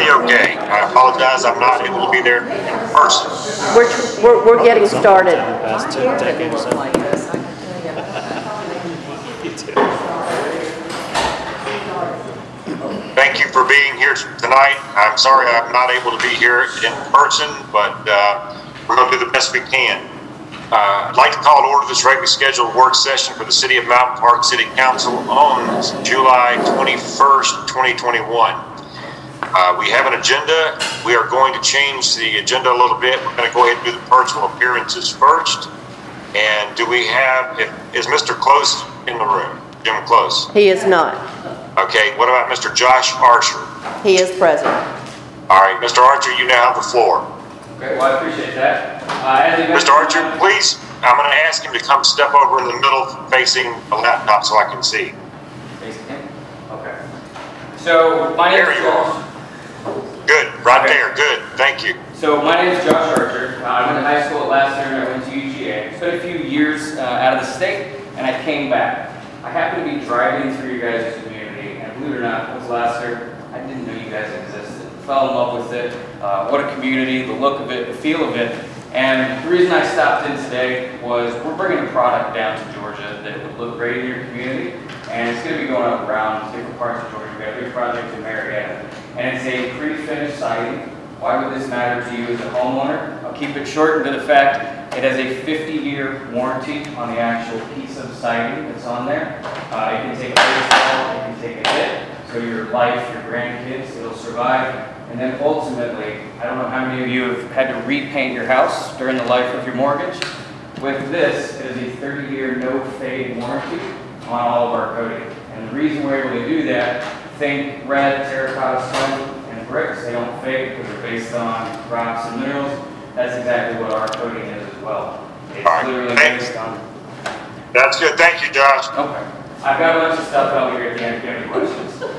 be okay. I apologize, I'm not able to be there in person. We're getting started. Past 10 decades. Thank you for being here tonight. I'm sorry I'm not able to be here in person, but we're going to do the best we can. I'd like to call to order this regularly scheduled work session for the City of Mountain Park City Council on July 21st, 2021. We have an agenda. We are going to change the agenda a little bit. We're going to go ahead and do the personal appearances first. And do we have, is Mr. Close in the room? Jim Close? He is not. Okay, what about Mr. Josh Archer? He is present. All right, Mr. Archer, you now have the floor. Okay, well, I appreciate that. Mr. Archer, please, I'm going to ask him to come step over in the middle facing the laptop so I can see. Facing him? Okay. So, my name is Josh. Good, right there, good, thank you. So, my name is Josh Archer. I went to high school at Lassiter and I went to UGA. Spent a few years out of the state and I came back. I happened to be driving through your guys' community and believe it or not, I was Lassiter. I didn't know you guys existed. Fell in love with it. What a community, the look of it, the feel of it. And the reason I stopped in today was we're bringing a product down to Georgia that would look great in your community. And it's going to be going up around different parts of Georgia. We've got a big project in Marietta. And it's a pre-finished siding. Why would this matter to you as a homeowner? I'll keep it short and to the fact it has a 50-year warranty on the actual piece of siding that's on there. It can take a baseball, it can take a hit. So your life, your grandkids, it'll survive. And then ultimately, I don't know how many of you have had to repaint your house during the life of your mortgage. With this, it is a 30-year no-fade warranty on all of our coating. And the reason we're able to do that, think red, terracotta, stone, and bricks. They don't fade because they're based on rocks and minerals. That's exactly what our coating is as well. It's literally based on... That's good, thank you, Josh. Okay. I've got a bunch of stuff out here at the end if you have any questions.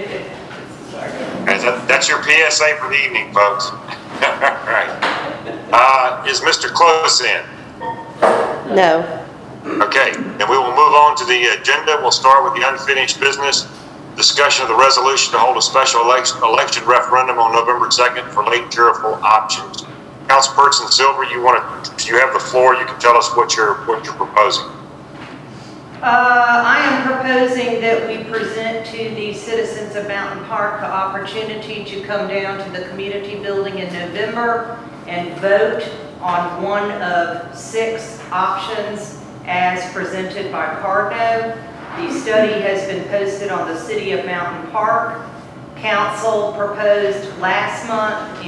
That's your PSA for the evening, folks. All right. Is Mr. Close in? No. Okay, then we will move on to the agenda. We'll start with the unfinished business. Discussion of the resolution to hold a special election referendum on November 2nd for Lake Cheraful options. Councilperson Silver, you have the floor. You can tell us what you're proposing. I am proposing that we present to the citizens of Mountain Park the opportunity to come down to the community building in November and vote on one of 6 options as presented by Cardno. The study has been posted on the City of Mountain Park. Council proposed last month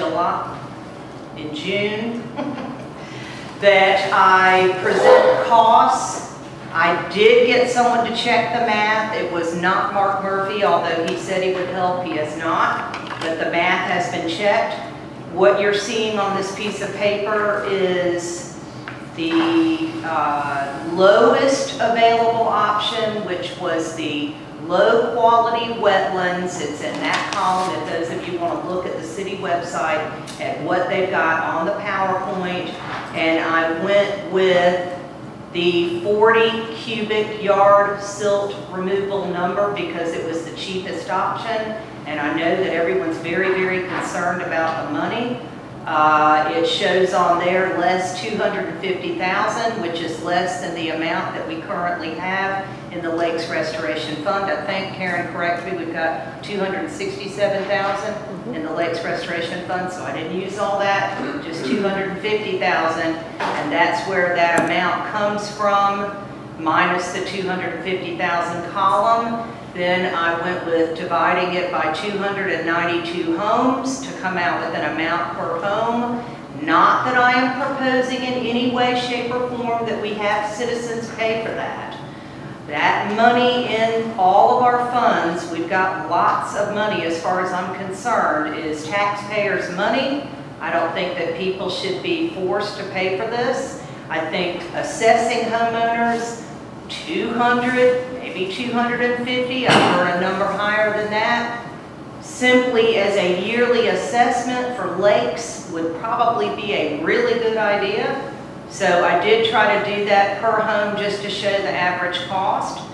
in June, that I present costs. I did get someone to check the math. It was not Mark Murphy, although he said he would help. He has not, but the math has been checked. What you're seeing on this piece of paper is the lowest available option, which was the low quality wetlands. It's in that column. If those of you want to look at the city website at what they've got on the PowerPoint, and I went with the 40 cubic yard silt removal number because it was the cheapest option, and I know that everyone's very, very concerned about the money. It shows on there less $250,000, which is less than the amount that we currently have in the Lakes Restoration Fund. I think, Karen, correct me, we've got $267,000 in the Lakes Restoration Fund, so I didn't use all that, just $250,000, and that's where that amount comes from, minus the $250,000 column. Then I went with dividing it by 292 homes to come out with an amount per home. Not that I am proposing in any way, shape, or form that we have citizens pay for that. That money in all of our funds, we've got lots of money as far as I'm concerned, is taxpayers' money. I don't think that people should be forced to pay for this. I think assessing homeowners 200, maybe 250, I've heard a number higher than that, simply as a yearly assessment for lakes would probably be a really good idea. So I did try to do that per home just to show the average cost.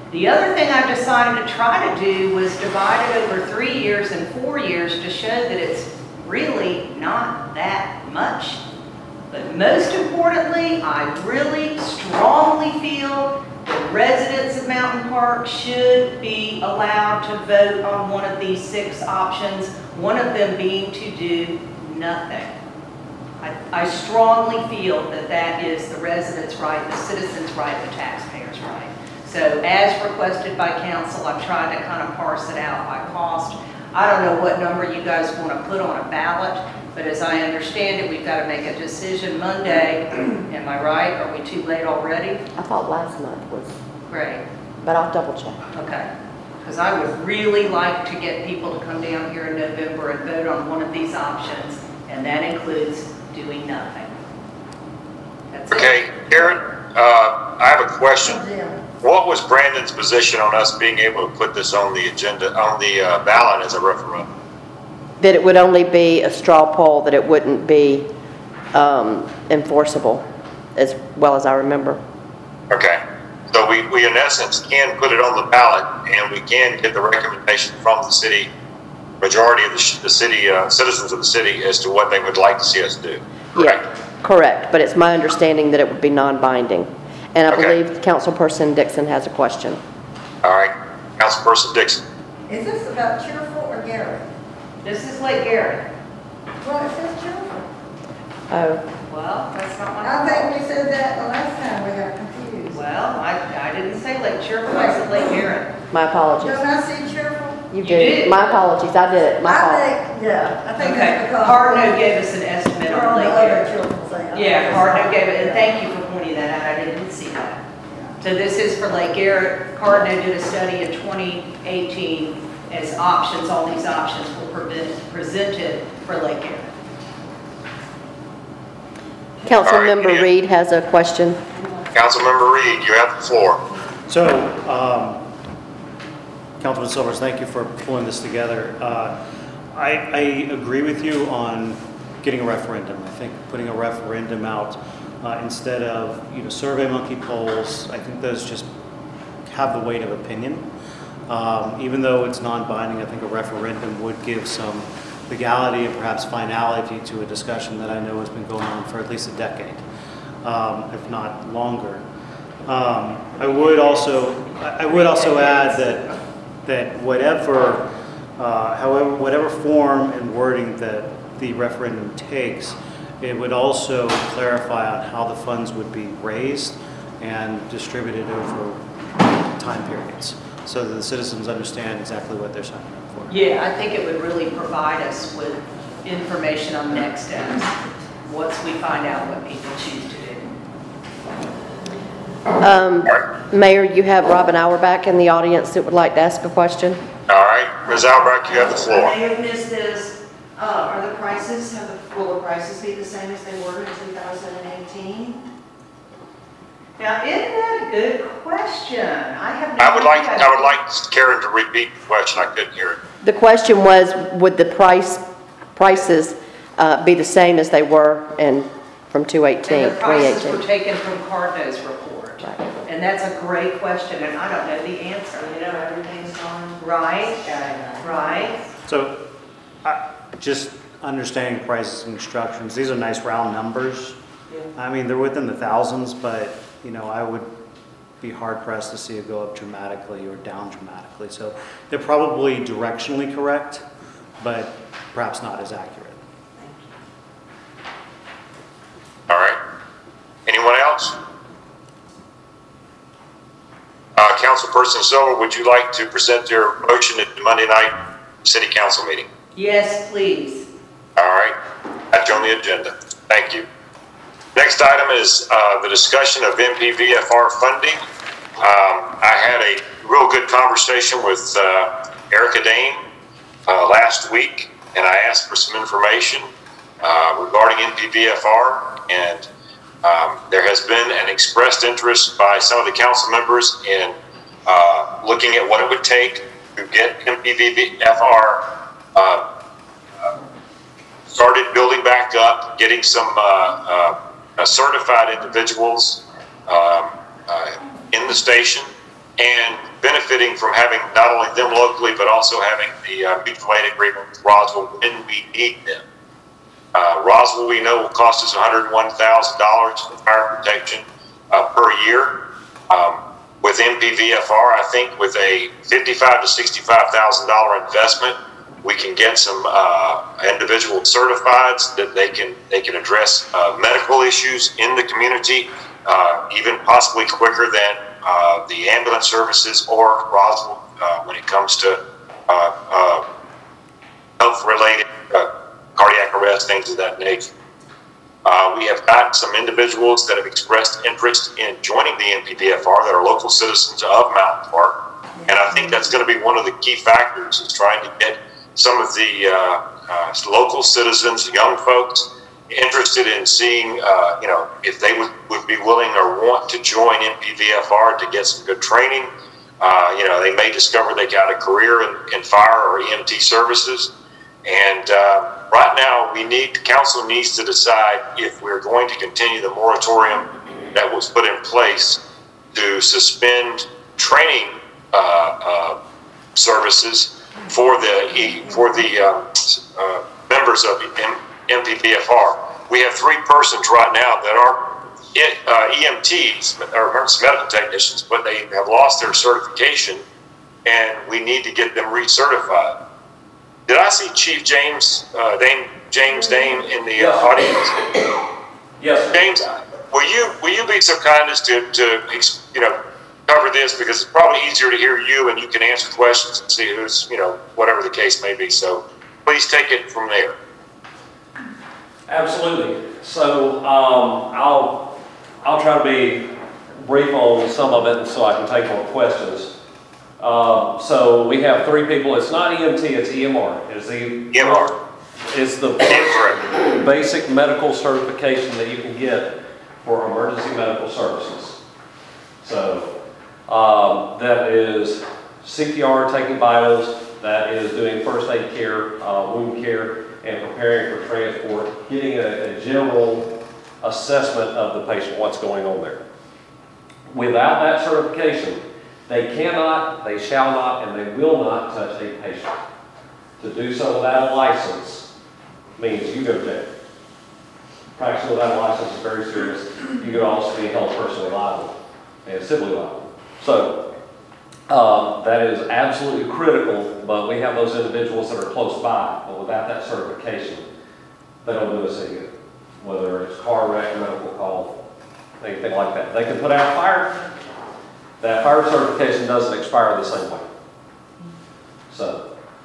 The other thing I decided to try to do was divide it over 3 years and 4 years to show that it's really not that much. But most importantly, I really strongly feel that residents of Mountain Park should be allowed to vote on one of these 6 options, one of them being to do nothing. I strongly feel that that is the residents' right, the citizens' right, the taxpayers' right. So as requested by council, I'm trying to kind of parse it out by cost. I don't know what number you guys want to put on a ballot, but as I understand it, we've got to make a decision Monday. Am I right? Are we too late already? I thought last month was, Great. but I'll double check. Okay. Because I would really like to get people to come down here in November and vote on one of these options, and that includes doing nothing. That's it. Okay, Karen, I have a question. What was Brandon's position on us being able to put this on the agenda, on the ballot as a referendum? That it would only be a straw poll, that it wouldn't be enforceable, as well as I remember. Okay, so we in essence can put it on the ballot, and we can get the recommendation from the city, majority of the city, citizens of the city, as to what they would like to see us do. Correct? Yeah, correct, but it's my understanding that it would be non-binding. And I Okay. believe Councilperson Dixon has a question. All right, Councilperson Dixon. Is this about Cheerful or Garrett? This is Lake Garrett. Well, it says Cheerful. Oh, Well, that's not my I fault. think we said that the last time we got confused. Well, I didn't say Lake Cheerful, I said Lake Garrett. my apologies. Don't I see Cheerful? You You did. did. My apologies, I did it, my fault. I think Okay, that's because. Hardno gave us an estimate We're on on the Lake other Garrett. Cheerful thing. I Yeah, think Hardno it's- gave it, and thank you for pointing that out, I didn't see that. So this is for Lake Garrett. Hardno did a study in 2018 as options, all these options were presented for Lake Garrett. Councilmember All right, Reed has a question. Councilmember Reed, you have the floor. So, Councilman Silvers, thank you for pulling this together. I agree with you on getting a referendum. I think putting a referendum out instead of, Survey Monkey polls, I think those just have the weight of opinion. Even though it's non-binding, I think a referendum would give some legality and perhaps finality to a discussion that I know has been going on for at least a decade, if not longer. I would also add that whatever form and wording that the referendum takes, it would also clarify on how the funds would be raised and distributed over time periods, so that the citizens understand exactly what they're signing up for. Yeah, I think it would really provide us with information on next steps, once we find out what people choose to do. Mayor, you have Robin Auerbach in the audience that would like to ask a question. All right, Ms. Albrecht, you have the I floor. may have missed this. Are the prices, will the prices be the same as they were in 2018? Now, isn't that a good question? I would like Karen to repeat the question. I couldn't hear it. The question was, would the prices be the same as they were from 2018, And the prices were 2018? taken from Cardno's report. Right. And that's a great question, and I don't know the answer. Everything's on. Right, right. So, just understanding prices and instructions, these are nice round numbers. I mean, they're within the thousands, but, I would be hard pressed to see it go up dramatically or down dramatically. So they're probably directionally correct, but perhaps not as accurate. All right. Anyone else? Councilperson Silver, would you like to present your motion at the Monday night city council meeting? Yes, please. All right. That's on the agenda. Thank you. Next item is the discussion of MPVFR funding. I had a real good conversation with Erica Dane last week, and I asked for some information regarding MPVFR, and there has been an expressed interest by some of the council members in looking at what it would take to get MPVFR started building back up, getting some certified individuals in the station, and benefiting from having not only them locally, but also having the mutual aid agreement with Roswell when we need them. Roswell, we know, will cost us $101,000 for fire protection per year. With MPVFR, I think with a $55,000 to $65,000 investment, we can get some individual certifieds that they can address medical issues in the community, even possibly quicker than the ambulance services or Roswell when it comes to health-related cardiac arrest, things of that nature. We have got some individuals that have expressed interest in joining the MPVFR that are local citizens of Mountain Park, and I think that's going to be one of the key factors is trying to get some of the local citizens, young folks, interested in seeing, if they would be willing or want to join MPVFR to get some good training. They may discover they got a career in fire or EMT services. And right now, the council needs to decide if we're going to continue the moratorium that was put in place to suspend training services for the members of MPVFR. We have 3 persons right now that are EMTs, or emergency medical technicians, but they have lost their certification, and we need to get them recertified. Did I see Chief James Dame in the audience? Yes. James, will you be so kind as to cover this, because it's probably easier to hear you and you can answer questions and see who's whatever the case may be. So please take it from there. Absolutely. So I'll try to be brief on some of it so I can take more questions. So we have 3 people. It's not EMT, it's EMR. EMR. It's the basic medical certification that you can get for emergency medical services. So that is CPR, taking vitals, that is doing first aid care, wound care, and preparing for transport, getting a general assessment of the patient, what's going on there. Without that certification, they cannot, they shall not, and they will not touch a patient. To do so without a license means you go to jail. Practicing without a license is very serious. You could also be held personally liable and civilly liable. So that is absolutely critical, but we have those individuals that are close by, but without that certification, they don't do us any good. Whether it's car wreck, medical call, anything like that. They can put out a fire. That fire certification doesn't expire the same way. So,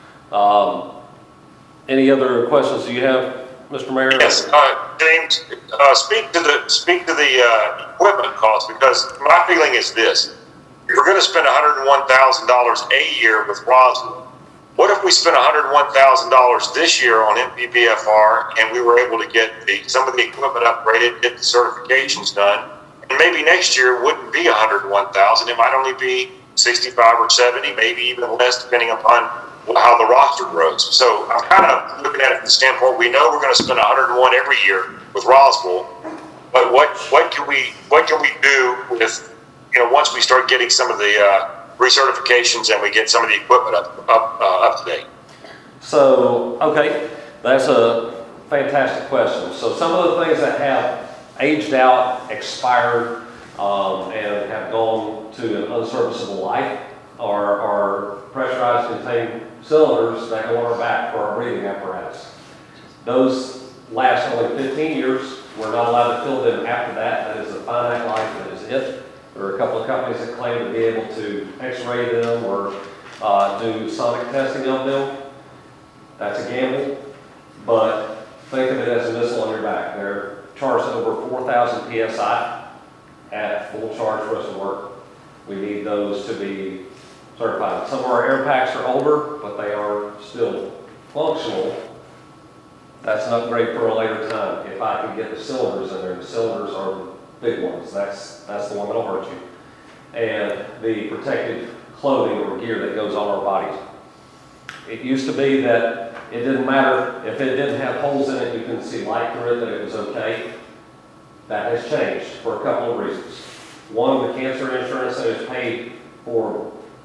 any other questions do you have, Mr. Mayor? Yes, James, speak to the equipment cost, because my feeling is this: if we're going to spend $101,000 a year with Roswell, what if we spent $101,000 this year on MPVFR and we were able to get some of the equipment upgraded, get the certifications done, and maybe next year wouldn't be $101,000, it might only be 65 or 70, maybe even less, depending upon how the roster grows. So I'm kind of looking at it from the standpoint, we know we're going to spend $101 every year with Roswell, but what can we do with once we start getting some of the recertifications and we get some of the equipment up to date? So, okay, that's a fantastic question. So some of the things that have aged out, expired, and have gone to an unserviceable life are pressurized contained cylinders that go on our back for our breathing apparatus. Those last only 15 years. We're not allowed to fill them after that. That is a finite life. That is it. There are a couple of companies that claim to be able to x-ray them or do sonic testing of them. That's a gamble, but think of it as a missile on your back. They're charged over 4,000 PSI at full charge for us to work. We need those to be certified. Some of our air packs are older, but they are still functional. That's an upgrade for a later time. If I can get the cylinders in there, the cylinders are the big ones. That's the one that'll hurt you. And the protective clothing or gear that goes on our bodies. It used to be that it didn't matter if it didn't have holes in it, you couldn't see light through it, that it was okay. That has changed for a couple of reasons. One, the cancer insurance that is paid for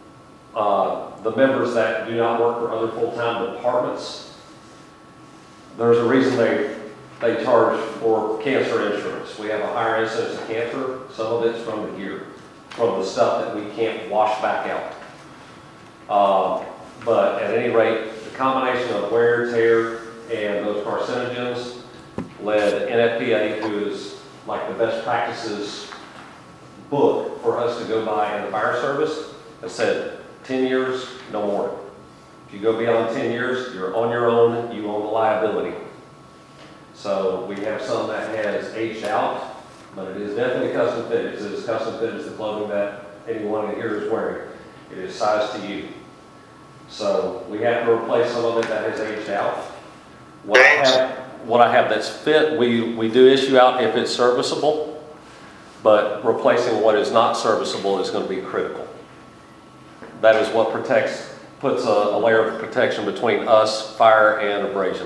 the members that do not work for other full-time departments, there's a reason they charge for cancer insurance. We have a higher incidence of cancer. Some of it's from the gear, from the stuff that we can't wash back out. But at any rate, the combination of wear, tear, and those carcinogens led NFPA, who is like the best practices book for us to go by in the fire service, and said 10 years, no more. If you go beyond 10 years, you're on your own, you own the liability. So we have some that has aged out, but it is definitely custom fit. It's as custom fit as the clothing that anyone in here is wearing. It is sized to you. So we have to replace some of it that has aged out. What I have that's fit, we do issue out if it's serviceable, but replacing what is not serviceable is going to be critical. That is what puts a layer of protection between us, fire, and abrasion.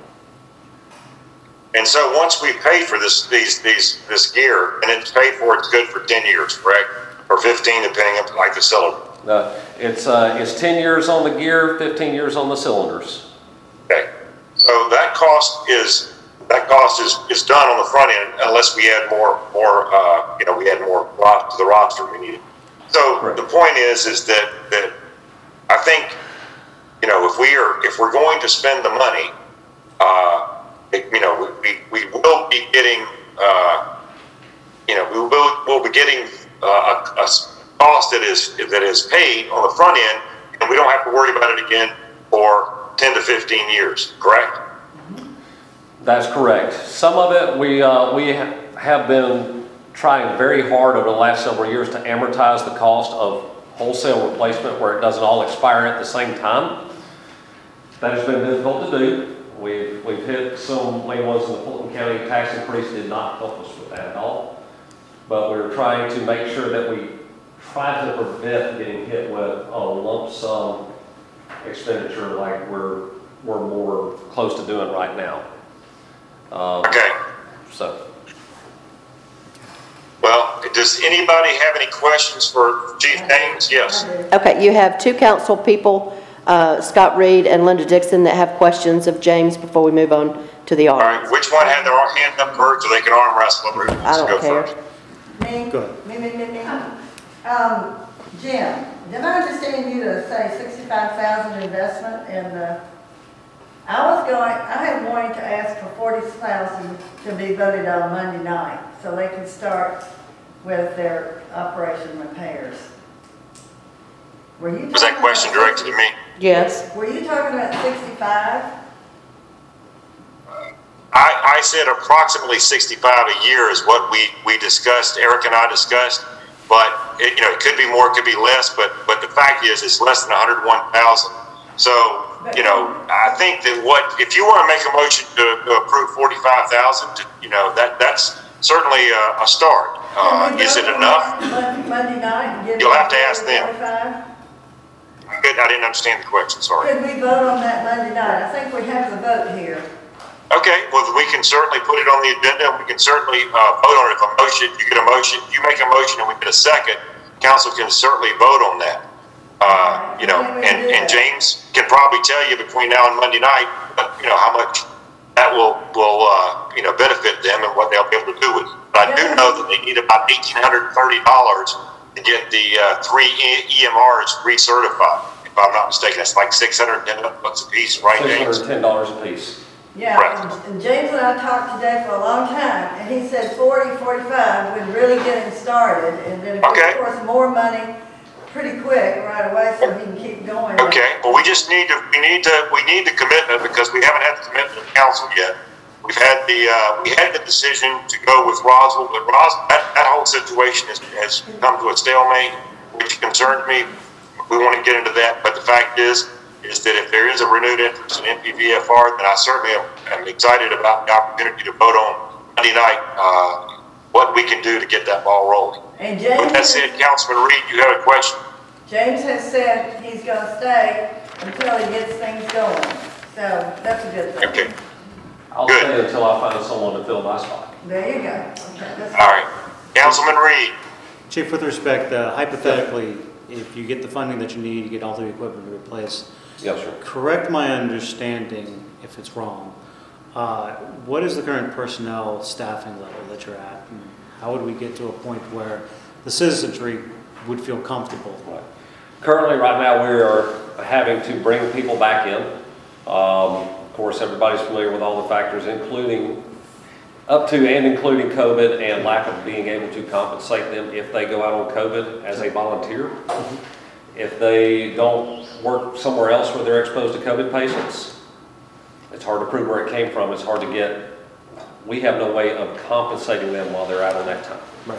And so once we pay for this gear, and it's paid for, it's good for 10 years, correct? Or 15, depending on like the cylinder. It's 10 years on the gear, 15 years on the cylinders. Okay. So that cost is done on the front end unless we add more we add more to the roster we need. So Correct. The point is that I think if we're going to spend the money, we will be getting we'll be getting a cost that is paid on the front end, and we don't have to worry about it again for 10 to 15 years. Correct? That's correct. Some of it we have been trying very hard over the last several years to amortize the cost of wholesale replacement where it doesn't all expire at the same time. That has been difficult to do. We've hit some lane ones in the Fulton County tax increase did not help us with that at all. But we're trying to make sure that we try to prevent getting hit with a lump sum expenditure like we're more close to doing right now. Okay. So. Well, does anybody have any questions for Chief Daines? Yes. Okay, you have two council people, Scott Reed and Linda Dixon, that have questions of James before we move on to the All audience. right. Which one had their hand up first, so they can arm wrestle? I don't care. Me? Go ahead. Me. Jim, did I understand you to say 65,000 investment in the, I had wanted to ask for 40,000 to be voted on Monday night, so they could start with their operation repairs. Was that question directed to me? Yes. Were you talking about 65? I said approximately 65 a year is what we discussed, Eric and I discussed, but it could be more, it could be less, but the fact is it's less than 101,000. So, I think that if you want to make a motion to approve 45,000, that's certainly a start. Is it enough? Monday night and get You'll have to ask them. 45? I didn't understand the question, sorry. Could we vote on that Monday night? I think we have the vote here. Okay, well, we can certainly put it on the agenda, and we can certainly vote on it. If you get a motion, if you make a motion and we get a second, council can certainly vote on that. And James can probably tell you between now and Monday night, how much that will benefit them and what they'll be able to do with it. But I do know that they need about $1,830 to get the 3 EMRs recertified. If I'm not mistaken, that's like $610 a piece, right, James? $610 a piece. Yeah, Correct. and James and I talked today for a long time, and he said 40, 45 would really get him started, and then Okay. of course more money pretty quick right away so he can keep going. Okay, well, we need the commitment because we haven't had the commitment of council yet. We had the decision to go with Roswell, but that whole situation has come to a stalemate, which concerns me. We want to get into that, but the fact is that if there is a renewed interest in NPVFR, then I certainly am excited about the opportunity to vote on Monday night what we can do to get that ball rolling. And With that said, Councilman Reed, you have a question? James has said he's gonna stay until he gets things going, so that's a good thing. Okay, I'll Good. stay until I find someone to fill my spot. There you go. Okay, that's all right. Councilman Reed, Chief, with respect, hypothetically, if you get the funding that you need, you get all the equipment to replace. Yes, sir. Correct my understanding if it's wrong. What is the current personnel staffing level that you're at? And how would we get to a point where the citizenry would feel comfortable? Right. Currently, right now, we are having to bring people back in. Of course, everybody's familiar with all the factors, including up to and including COVID and lack of being able to compensate them if they go out on COVID as a volunteer. If they don't work somewhere else where they're exposed to COVID patients, it's hard to prove where it came from. It's hard to get. We have no way of compensating them while they're out on that time.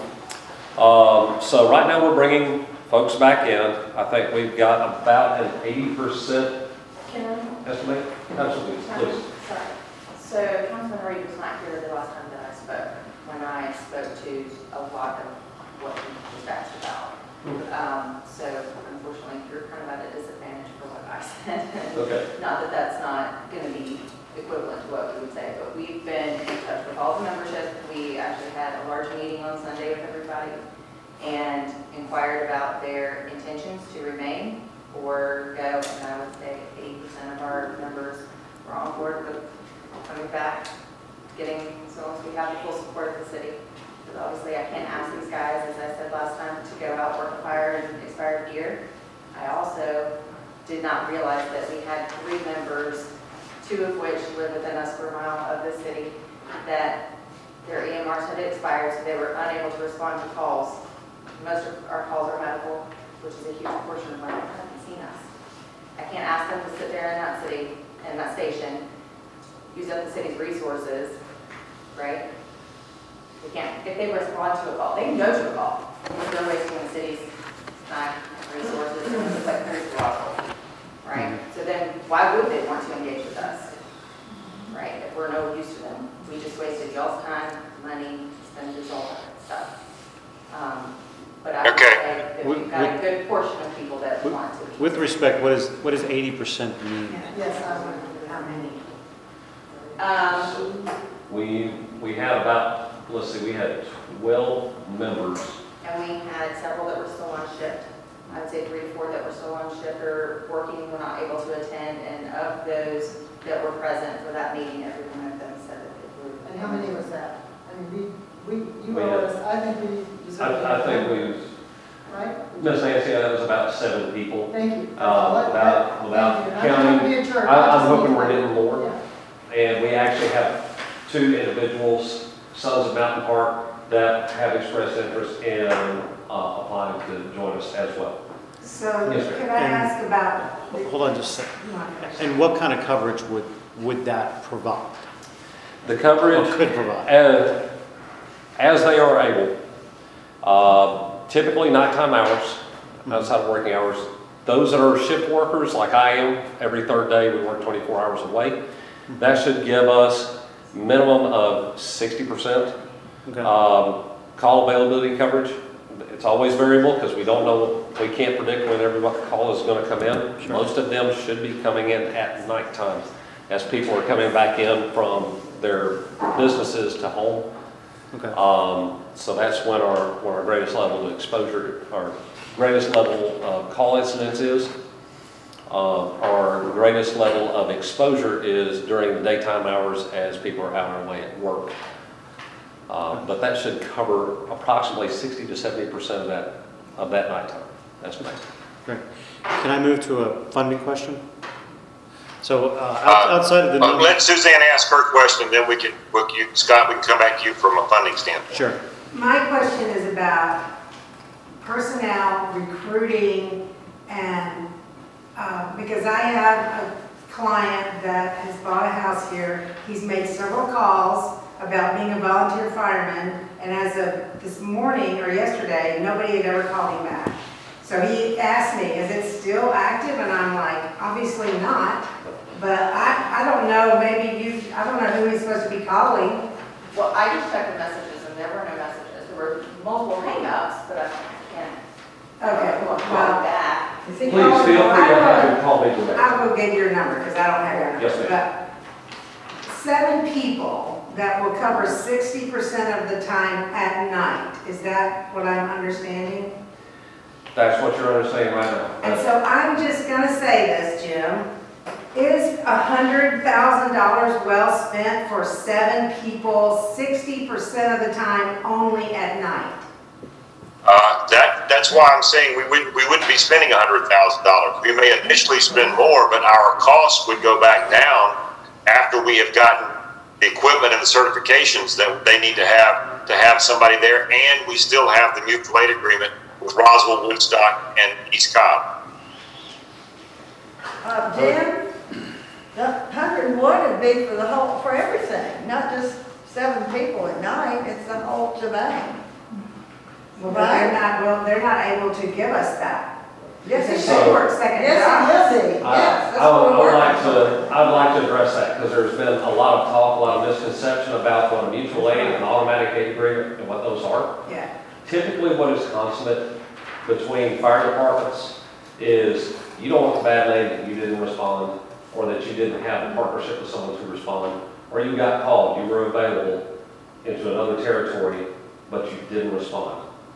Right. So right now we're bringing folks back in. I think we've got about an 80% Can I? estimate. Absolutely, please. Sorry. So Councilman Reed was not here the last time that I spoke, when I spoke to a lot of what he was asked about. So unfortunately, you're kind of at a disadvantage for what I said. Okay. Not that that's not going to be equivalent to what we would say, but we've been in touch with all the membership. We actually had a large meeting on Sunday with everybody and inquired about their intentions to remain or go, and I would say 80% of our members were on board with coming back, getting, as long as we have the full support of the city. Because obviously I can't ask these guys, as I said last time, to go out, work a fire in expired gear. I also did not realize that we had 3 members, 2 of which live within a square mile of the city, that their EMRs had expired, so they were unable to respond to calls. Most of our calls are medical, which is a huge portion of my haven't seen us. I can't ask them to sit there in that city, in that station, use up the city's resources, right? We can't, if they respond to a call, they can go to a call. They're wasting the city's time, resources, and it's like very logical, right? So then why would they want to engage with us, right? If we're no use to them. We just wasted y'all's time, money, expenditures, all that stuff. But I would Okay. say that we've got a good portion of people that want to. With respect, what does 80% mean? Yes, I wonder how many. We had about, let's see, we had 12 members. And we had several that were still on shift. I would say 3 to 4 that were still on shift or working, were not able to attend. And of those that were present for that meeting, every one of them said that they would. And how many was that? I mean, you We owe had- us, I think we deserve. I think we, Right? Miss Nancy, that was about 7 people. Thank you. Without Thank you. I'm trying counting, to be a jerk. I'm hoping we're getting more. Yeah. And we actually have 2 individuals, Sons of Mountain Park, that have expressed interest in applying to join us as well. So Yes, ma'am. can I And- ask about? Hold on just a second. And what kind of coverage would that provide? The coverage, Or could provide? as they are able, typically nighttime hours, outside of working hours. Those that are shift workers, like I am, every 3rd day we work 24 hours away. That should give us minimum of 60% Okay. call availability coverage. It's always variable because we don't know, we can't predict when every call is going to come in. Sure. Most of them should be coming in at nighttime as people are coming back in from their businesses to home. Okay. So that's when our greatest level of exposure, our greatest level of call incidence is. Our greatest level of exposure is during the daytime hours as people are out on their way at work. But that should cover approximately 60 to 70% of that nighttime. That's my. Great. Can I move to a funding question? So outside of the number. Let Suzanne ask her question, then Scott, we can come back to you from a funding standpoint. Sure. My question is about personnel, recruiting, and, because I have a client that has bought a house here. He's made several calls about being a volunteer fireman, and as of this morning or yesterday, nobody had ever called him back. So he asked me, is it still active? And I'm like, obviously not, but I don't know, maybe I don't know who he's supposed to be calling. Well, I just checked the messages and there were no messages. There were multiple hang-ups, but I can't. Okay, Call well, back. is he Please feel calling? free to have him I call me will- direct. I'll go get your number, because I don't have your number. Yes, ma'am. But 7 people that will cover 60% of the time at night, is that what I'm understanding? That's what you're understanding right now. And so I'm just gonna say this, Jim. Is $100,000 well spent for 7 people, 60% of the time only at night? That's why I'm saying we wouldn't be spending $100,000. We may initially spend more, but our costs would go back down after we have gotten the equipment and the certifications that they need to have somebody there, and we still have the mutual aid agreement with Roswell, Woodstock, and East Cobb. Jim, the 101 would be for the whole, for everything, not just 7 people at night, it's the whole shebang. Well, but they're not able to give us that. Yes, Because it they will. work second Yes, jobs. it will be, yes, that's I what would we're like working on. I'd like to address that, because there's been a lot of talk, a lot of misconception about what a mutual aid and an automatic aid agreement and what those are. Yeah. Typically, what is consummate between fire departments is you don't want the bad name that you didn't respond, or that you didn't have a partnership with someone to respond, or you got called, you were available into another territory, but you didn't respond.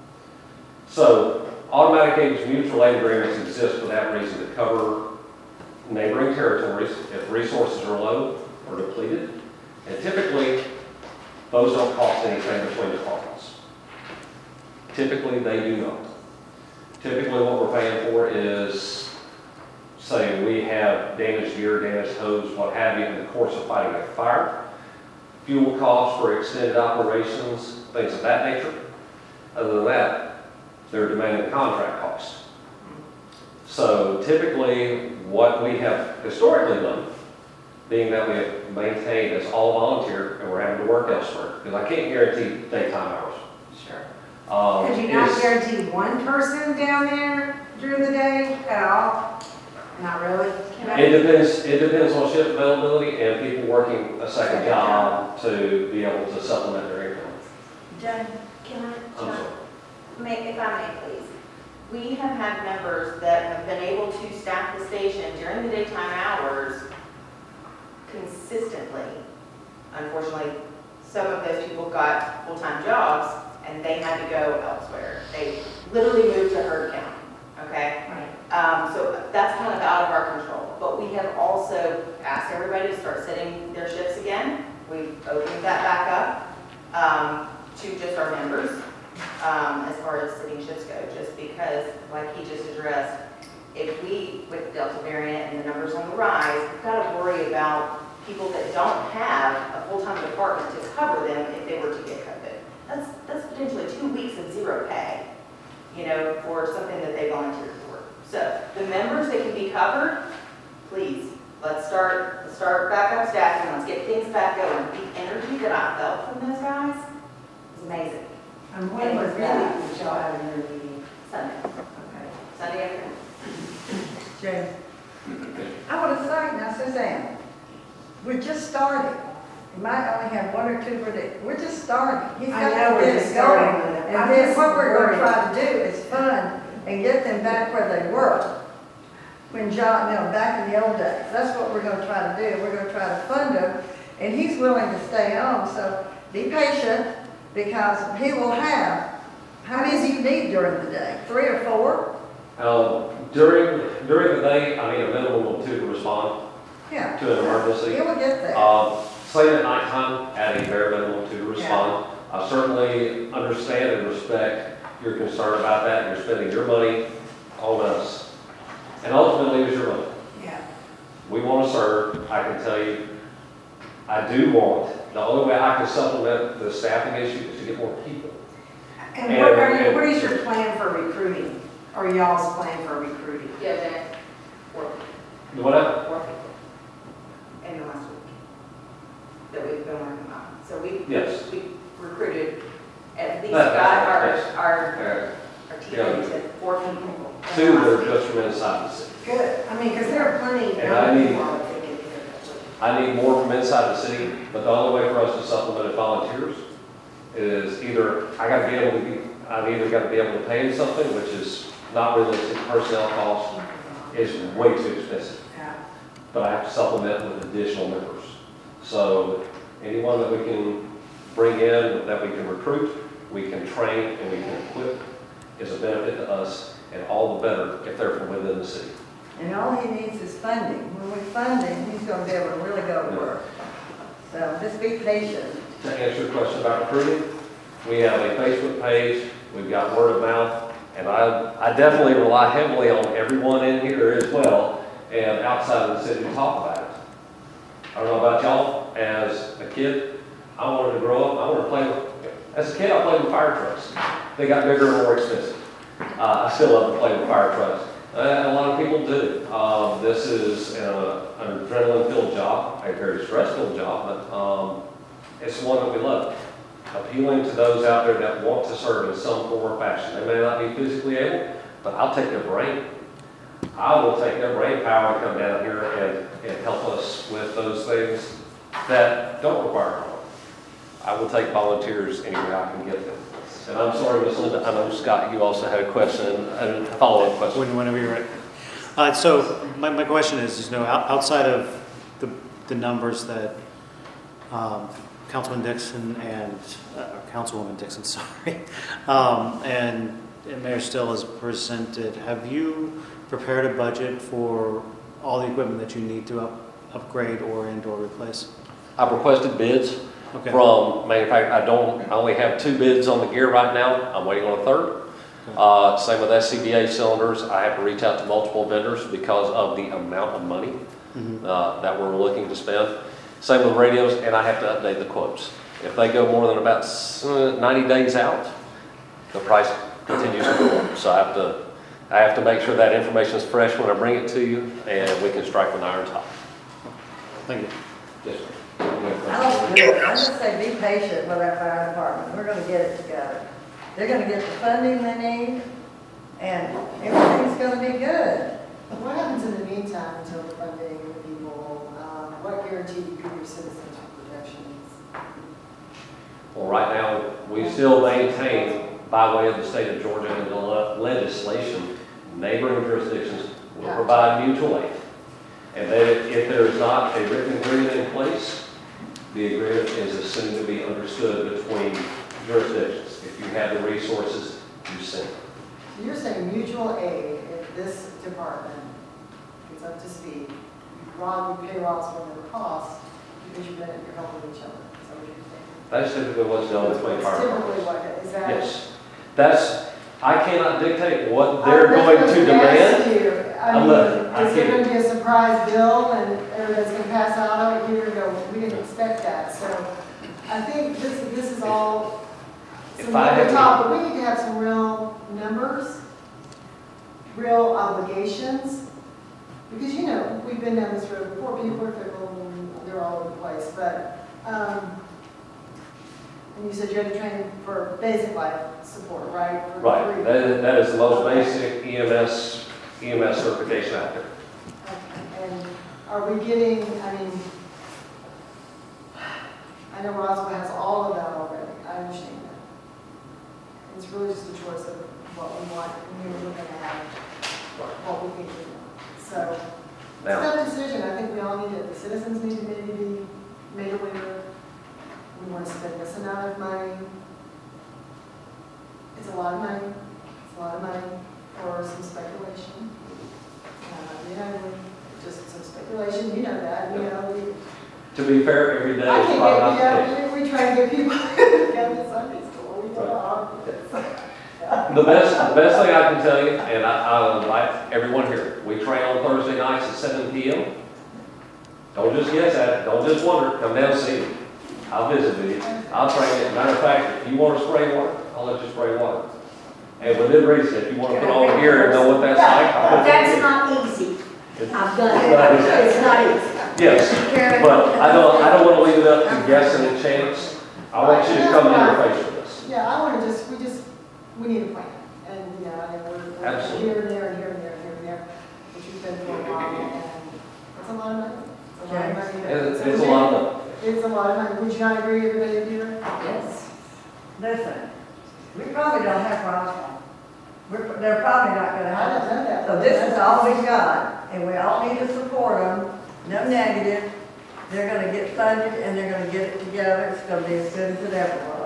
So automatic aid mutual aid agreements exist for that reason, to cover neighboring territories if resources are low or depleted. And typically, those don't cost anything between departments. Typically, they do not. Typically, what we're paying for is, say, we have damaged gear, damaged hose, what have you, in the course of fighting a fire. Fuel costs for extended operations, things of that nature. Other than that, they're demanding contract costs. So typically, what we have historically done, being that we have maintained as all volunteer and we're having to work elsewhere, because I can't guarantee daytime hours. Sure. Could you not guarantee one person down there during the day at all? Not really? It depends on shift availability and people working a second job to be able to supplement their income. Jane, Can I, I'm sorry. if I may, please? We have had members that have been able to staff the station during the daytime hours consistently. Unfortunately, some of those people got full-time jobs and they had to go elsewhere. They literally moved to Heard County, okay? Right. So that's kind of out of our control. But we have also asked everybody to start setting their shifts again. We've opened that back up to just our members as far as sitting shifts go, just because, like he just addressed, if we, with Delta variant and the numbers on the rise, we've got to worry about people that don't have a full-time department to cover them if they were to get COVID. That's potentially 2 weeks of zero pay, for something that they volunteered for. So the members that can be covered, please, let's start back up staffing. Let's get things back going. The energy that I felt from those guys is amazing. And when was that that y'all had your meeting? Sunday. Okay. Sunday afternoon. Jane, I want to say, now Suzanne, we're just starting. You might only have 1 or 2 we're just starting. He's I got know, to we're get just it going. starting with it. And I'm then just what we're going to worried. try to do is fund and get them back where they were. When John, back in the old days. That's what we're going to try to do. We're going to try to fund them. And he's willing to stay on, so be patient because he will have, how many do you need during the day? 3 or 4? During the day, I need a minimum of 2 to respond Yeah. to an emergency. He will get there. Same at nighttime, adding very minimum of 2 to respond. I certainly understand and respect your concern about that. You're spending your money on us. And ultimately, it's your money. Yeah. We want to serve. I can tell you, I do want, the only way I can supplement the staffing issue is to get more people. And what is your plan for recruiting, or y'all's plan for recruiting? Yeah, Jen. 4 What up? 4 people in the last week that we've been working on. So we recruited, at least got our team to 4 people. 2 that are just from inside the city. Good. I mean, because there are plenty of And I young need- people that they get here. I need more from inside the city, but the only way for us to supplement volunteers is either I've either got to be able to pay them something, which is not realistic. Personnel cost is way too expensive, Yeah. but I have to supplement with additional members. So anyone that we can bring in, that we can recruit, we can train, and we can equip is a benefit to us and all the better if they're from within the city. And all he needs is funding. When we fund him, he's gonna be able to really go to work. So just be patient. To answer your question about recruiting, we have a Facebook page, we've got word of mouth, and I definitely rely heavily on everyone in here as well, and outside of the city to talk about it. I don't know about y'all, as a kid, I wanted to grow up, I wanted to play with, as a kid I played with fire trucks. They got bigger and more expensive. I still love to play with fire trucks. A lot of people do. This is an adrenaline-filled job, a very stressful job, but it's one that we love. Appealing to those out there that want to serve in some form or fashion. They may not be physically able, but I'll take their brain. I will take their brain power and come down here and help us with those things that don't require help. I will take volunteers any way I can get them. And I'm sorry, Ms. Linda, I know, Scott, you also had a question, a follow-up question. Whenever you're ready. So my question is, outside of the numbers that Councilman Dixon and Councilwoman Dixon, sorry, and Mayor Still has presented, have you prepared a budget for all the equipment that you need to upgrade or replace? I've requested bids. Okay. From manufacturer. I only have 2 bids on the gear right now. I'm waiting on a third. Same with SCBA cylinders. I have to reach out to multiple vendors because of the amount of money that we're looking to spend. Same with radios, and I have to update the quotes. If they go more than about 90 days out, the price continues to go up. So I have to make sure that information is fresh when I bring it to you, and we can strike when the iron's hot. Thank you. Yes, sir. I just say be patient with our fire department. We're gonna get it together. They're gonna get the funding they need, and everything's gonna be good. What happens in the meantime until the funding, the people, what guarantee do you give your citizens for protections? Well, right now, we still maintain, by way of the state of Georgia and the legislation, neighboring jurisdictions will provide mutual aid. And then if there is not a written agreement in place, the agreement is assumed to be understood between jurisdictions. If you have the resources, you send. So you're saying mutual aid, if this department gets up to speed, you pay Ross for their costs because you're helping each other. Is that what you're saying? That's typically what's done between fire Typically departments. what, is that? Yes. I cannot dictate what they're going to demand. Is there going to be a surprise bill and everybody's going to pass out of it? You're going to go, we didn't expect that. So I think this is all some other talk, but we need to have some real numbers, real obligations. Because, we've been down this road before. People are fickle and they're all over the place. But, and you said you had to train for basic life support, right? Right. That is the most basic EMS certification out there. Okay. And are we getting, I know Roswell has all of that already. I understand that. It's really just a choice of what we want and we're looking at what we think we want. So it's a tough decision. I think we all need it. The citizens need to maybe be made aware. We want to spend this amount of money. It's a lot of money. It's a lot of money for some speculation. Just some speculation. You know that. To be fair, every day is probably not the case. We try to get people to go to Sunday school. We The best thing I can tell you, and I invite everyone here, we train on Thursday nights at 7 p.m. Don't just guess at it. Don't just wonder. Come down and see me. I'll visit with you. I'll train you. Matter of fact, if you want to spray water, I'll let you spray water. And within reason, if you want to put on gear and know what that's like, I'll put That's not easy. I've done it. It's not easy. Yes, but I don't want to leave it up to guessing and chance. I want you to come interface with us. Yeah, I want to we need a plan. And, we're Absolutely. here and there and here and there and here and there, which we've been for a while, and it's a lot of money. It's a lot of money. It's a lot of money. It's a lot of money. Would you not agree, everybody here? Yes. Listen, we probably don't have Roswell. They're probably not gonna I have don't know that. So this is all we got, and we all need to support them. No negative. They're gonna get funded and they're gonna get it together. It's gonna be as good as it ever was.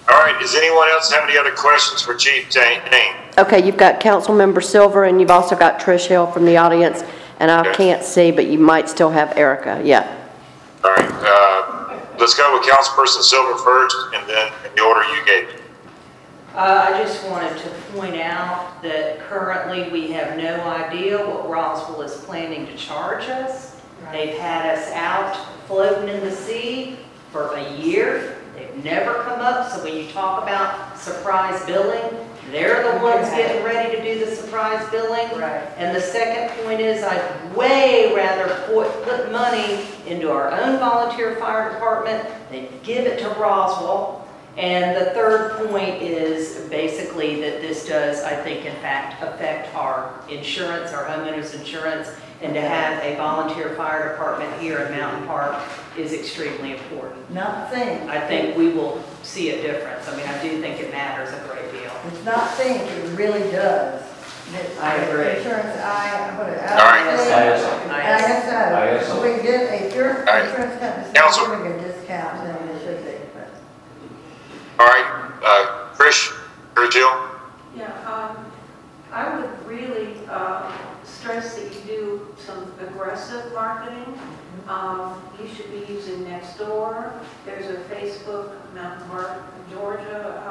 All right, does anyone else have any other questions for Chief Dane? Okay, you've got Councilmember Silver, and you've also got Trish Hill from the audience, and I Okay. can't see, but you might still have Erica, yeah. All right, let's go with Councilperson Silver first, and then in the order you gave it. I just wanted to point out that currently we have no idea what Roswell is planning to charge us. They've had us out floating in the sea for a year. They've never come up, so when you talk about surprise billing, they're the ones getting ready to do the surprise billing. Right. And the second point is I'd way rather put money into our own volunteer fire department than give it to Roswell. And the third point is basically that this does, I think, in fact, affect our insurance, our homeowners insurance, and to have a volunteer fire department here in Mountain Park is extremely important. Not think. I think we will see a difference. I mean, I do think it matters a great deal. It's not think, it really does. I agree. Insurance, All right. ISO. We get a pure All right. insurance company, Counsel. so we get a discount than it should be. but- All right, Trish, Jill? Yeah, I would really stress that you do some aggressive marketing. You should be using Nextdoor. There's a Facebook Mountain Park, Georgia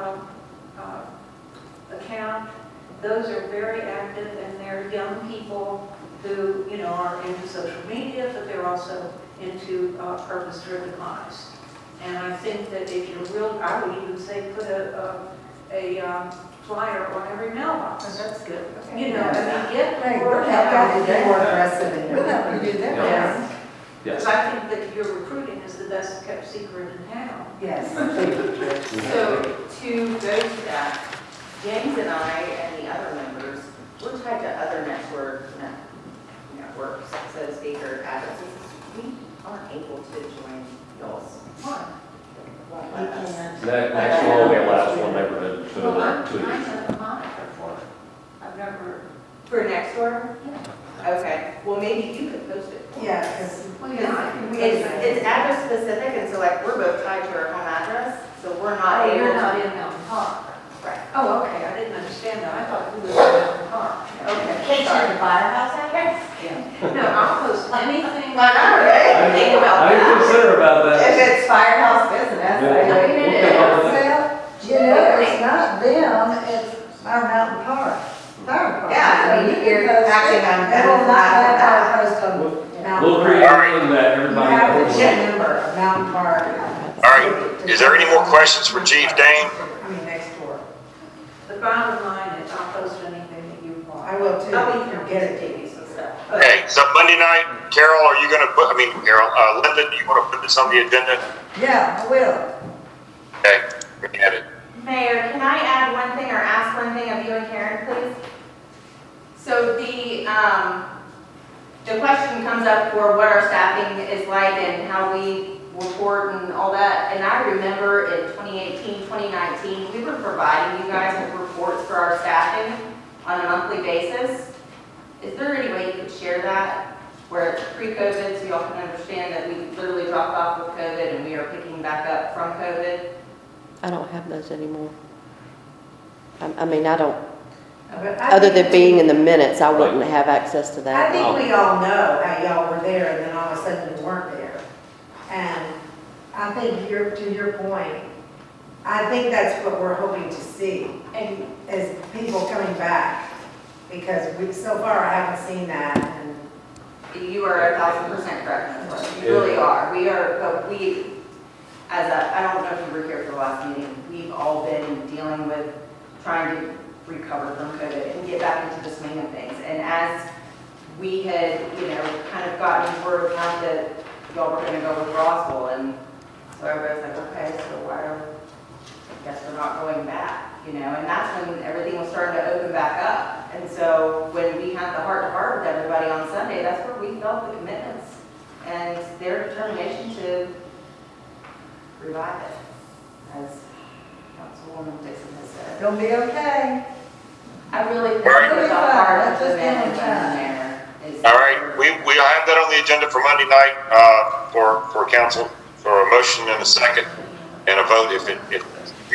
account. Those are very active, and they're young people who, you know, are into social media, but they're also into purpose-driven lives. And I think that if you're real, I would even say put a flyer on every mailbox. That's good. You know, and get Hey, the word we'll help out. you do that. More aggressive in We'll help you do that. Yes. Yes. Because I think that your recruiting is the best kept secret in town. Yes. So to go to that, James and I and the other members, we're tied to other networks, so to speak, or addresses. We aren't able to join y'all's. Why? Won't let us. Next one will be the last one neighborhood to Well, I'm the, trying to apply I've never, For next door? Okay, well, maybe you could post it. for Yeah, us. because well, yeah, I can. It's address specific, and so like, we're both tied to our home address, so we're not Oh, able to. you're not in Mountain Park. Right. Oh, okay, I didn't understand that. I thought you were in Mountain Park. Okay. Takes you to the firehouse address? No, I'll post anything. I know, right? Think about I didn't that. consider about that. If it's firehouse business, Yeah. I mean, it We'll come up is. with Well, you know, it's not them, it's our Mountain Park Fire Department. Yeah, I mean, So you you're can post acting it. on They will not behalf of have that. our post on Mountain We'll Park. create All right. one that you everybody have to knows. be a member of Mountain Park. All right, is there any more questions for Chief Dane? I mean, next door. The bottom line is I'll post anything that you want. I will too. I'll even Get get it. it TVs and stuff. Okay, so Monday night, Carol, are you gonna put, Linda, do you wanna put this on the agenda? Yeah, I will. Okay, we get it. Mayor, can I add one thing or ask one thing of you and Karen, please? So the question comes up for what our staffing is like and how we report and all that. And I remember in 2018, 2019, we were providing you guys with reports for our staffing on a monthly basis. Is there any way you could share that where it's pre-COVID so y'all can understand that we literally dropped off with COVID and we are picking back up from COVID? I don't have those anymore. I mean, I don't, But I other think- than being in the minutes, I wouldn't have access to I that. think we all know how y'all were there and then all of a sudden you weren't there. And I think to your point, I think that's what we're hoping to see, and is people coming back. Because so far I haven't seen that, and You are 1,000% correct, Ms. West. You really are. We are, but we, I don't know if you were here for the last meeting, we've all been dealing with trying to recover from COVID and get back into the swing of things. And as we had, kind of gotten word of mouth that y'all were gonna go with Roswell, and so everybody's like, okay, so I guess we're not going back, and that's when everything was starting to open back up. And so when we had the heart-to-heart with everybody on Sunday, that's where we felt the commitments and their determination to revive it, as Councilwoman Dixon has said. It'll be okay. I really think Right. that the heart of the Let's just men and give women them there is. All right, we'll have that on the agenda for Monday night, for council, for a motion and a second, and a vote if we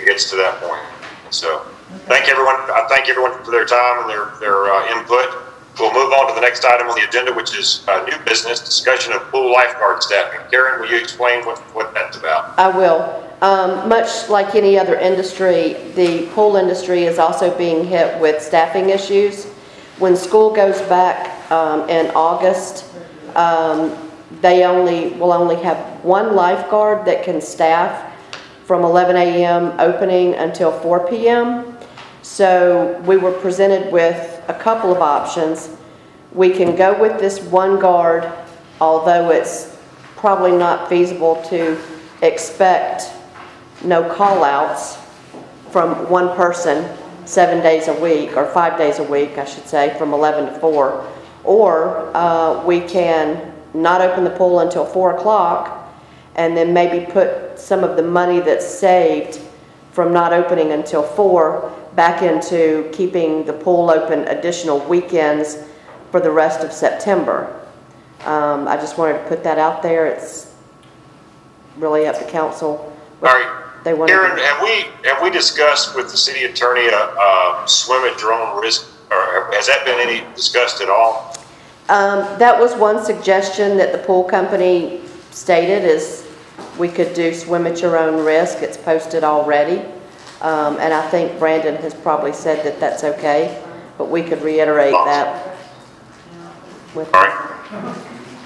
gets to that point. So, thank everyone. I thank everyone for their time and their input. We'll move on to the next item on the agenda, which is new business, discussion of pool lifeguard staffing. Karen, will you explain what that's about? I will. Much like any other industry, the pool industry is also being hit with staffing issues. When school goes back in August, they will only have one lifeguard that can staff from 11 a.m. opening until 4 p.m. So we were presented with a couple of options. We can go with this one guard, although it's probably not feasible to expect no call-outs from one person 7 days a week, or 5 days a week, I should say, from 11 to 4. Or we can not open the pool until 4 o'clock and then maybe put some of the money that's saved from not opening until 4 back into keeping the pool open additional weekends for the rest of September. I just wanted to put that out there. It's really up to council. All right. Karen, have we discussed with the city attorney swim at your own risk, or has that been discussed at all? That was one suggestion that the pool company stated, is we could do swim at your own risk. It's posted already. And I think Brandon has probably said that that's okay, but we could reiterate that. With all right.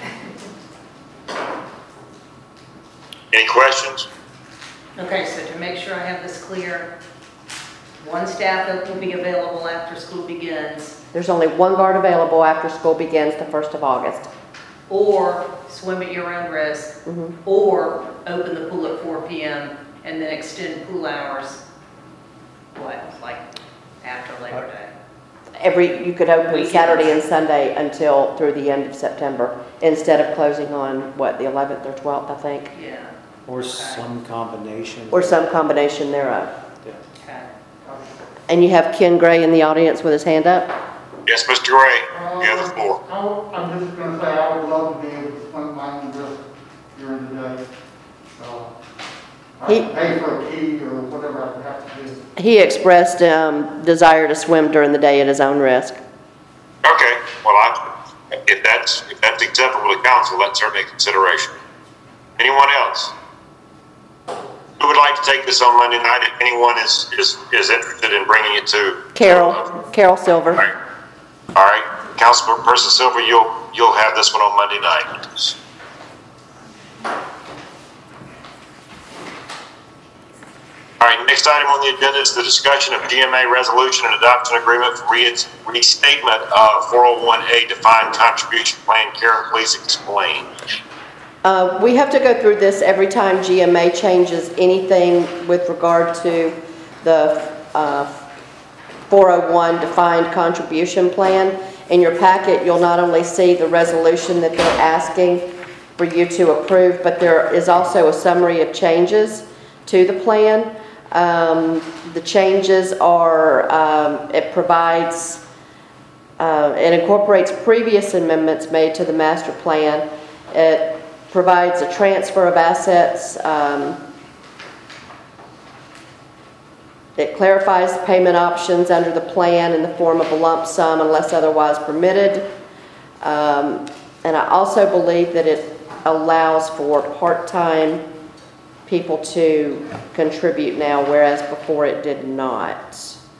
Any questions? Okay, so to make sure I have this clear, one staff will be available after school begins, There's only one guard available after school begins the 1st of August. or swim at your own risk, or open the pool at 4 p.m. and then extend pool hours, like after Labor Day? You could open Weekends. Saturday and Sunday until through the end of September, instead of closing on, the 11th or 12th, I think? Yeah. Or some combination. Or some combination thereof. Yeah. Okay. And you have Ken Gray in the audience with his hand up? Yes, Mr. Gray, you have the floor. I'm just going to say, I would love to be able to swim my own risk during the day. So, I can pay for a key or whatever I would have to do. He expressed desire to swim during the day at his own risk. Okay, well, if that's acceptable to council, that's certainly a consideration. Anyone else? Who would like to take this on Monday night if anyone is interested in bringing it to? Carol Silver. All right, Councilperson Silver, you'll have this one on Monday night. All right, next item on the agenda is the discussion of GMA resolution and adoption agreement for restatement of 401A defined contribution plan. Karen, please explain. We have to go through this every time GMA changes anything with regard to the 401 defined contribution plan. In your packet, you'll not only see the resolution that they're asking for you to approve, but there is also a summary of changes to the plan. The changes are, it provides, it incorporates previous amendments made to the master plan. It provides a transfer of assets. It clarifies payment options under the plan in the form of a lump sum unless otherwise permitted. And I also believe that it allows for part-time people to contribute now, whereas before it did not.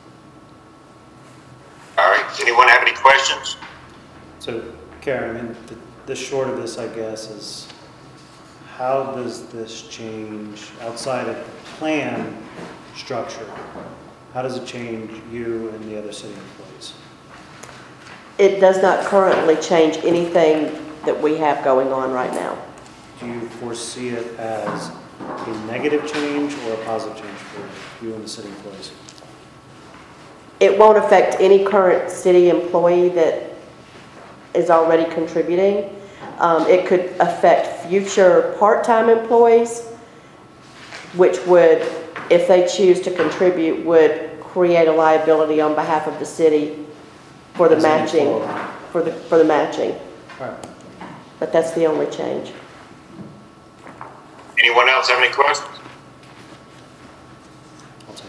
All right, does anyone have any questions? So, Karen, the short of this, I guess, is how does this change outside of the plan structure? How does it change you and the other city employees? It does not currently change anything that we have going on right now. Do you foresee it as a negative change or a positive change for you and the city employees? It won't affect any current city employee that is already contributing. It could affect future part-time employees, which would, if they choose to contribute, would create a liability on behalf of the city for the matching, for the matching. All right. But that's the only change. Anyone else have any questions?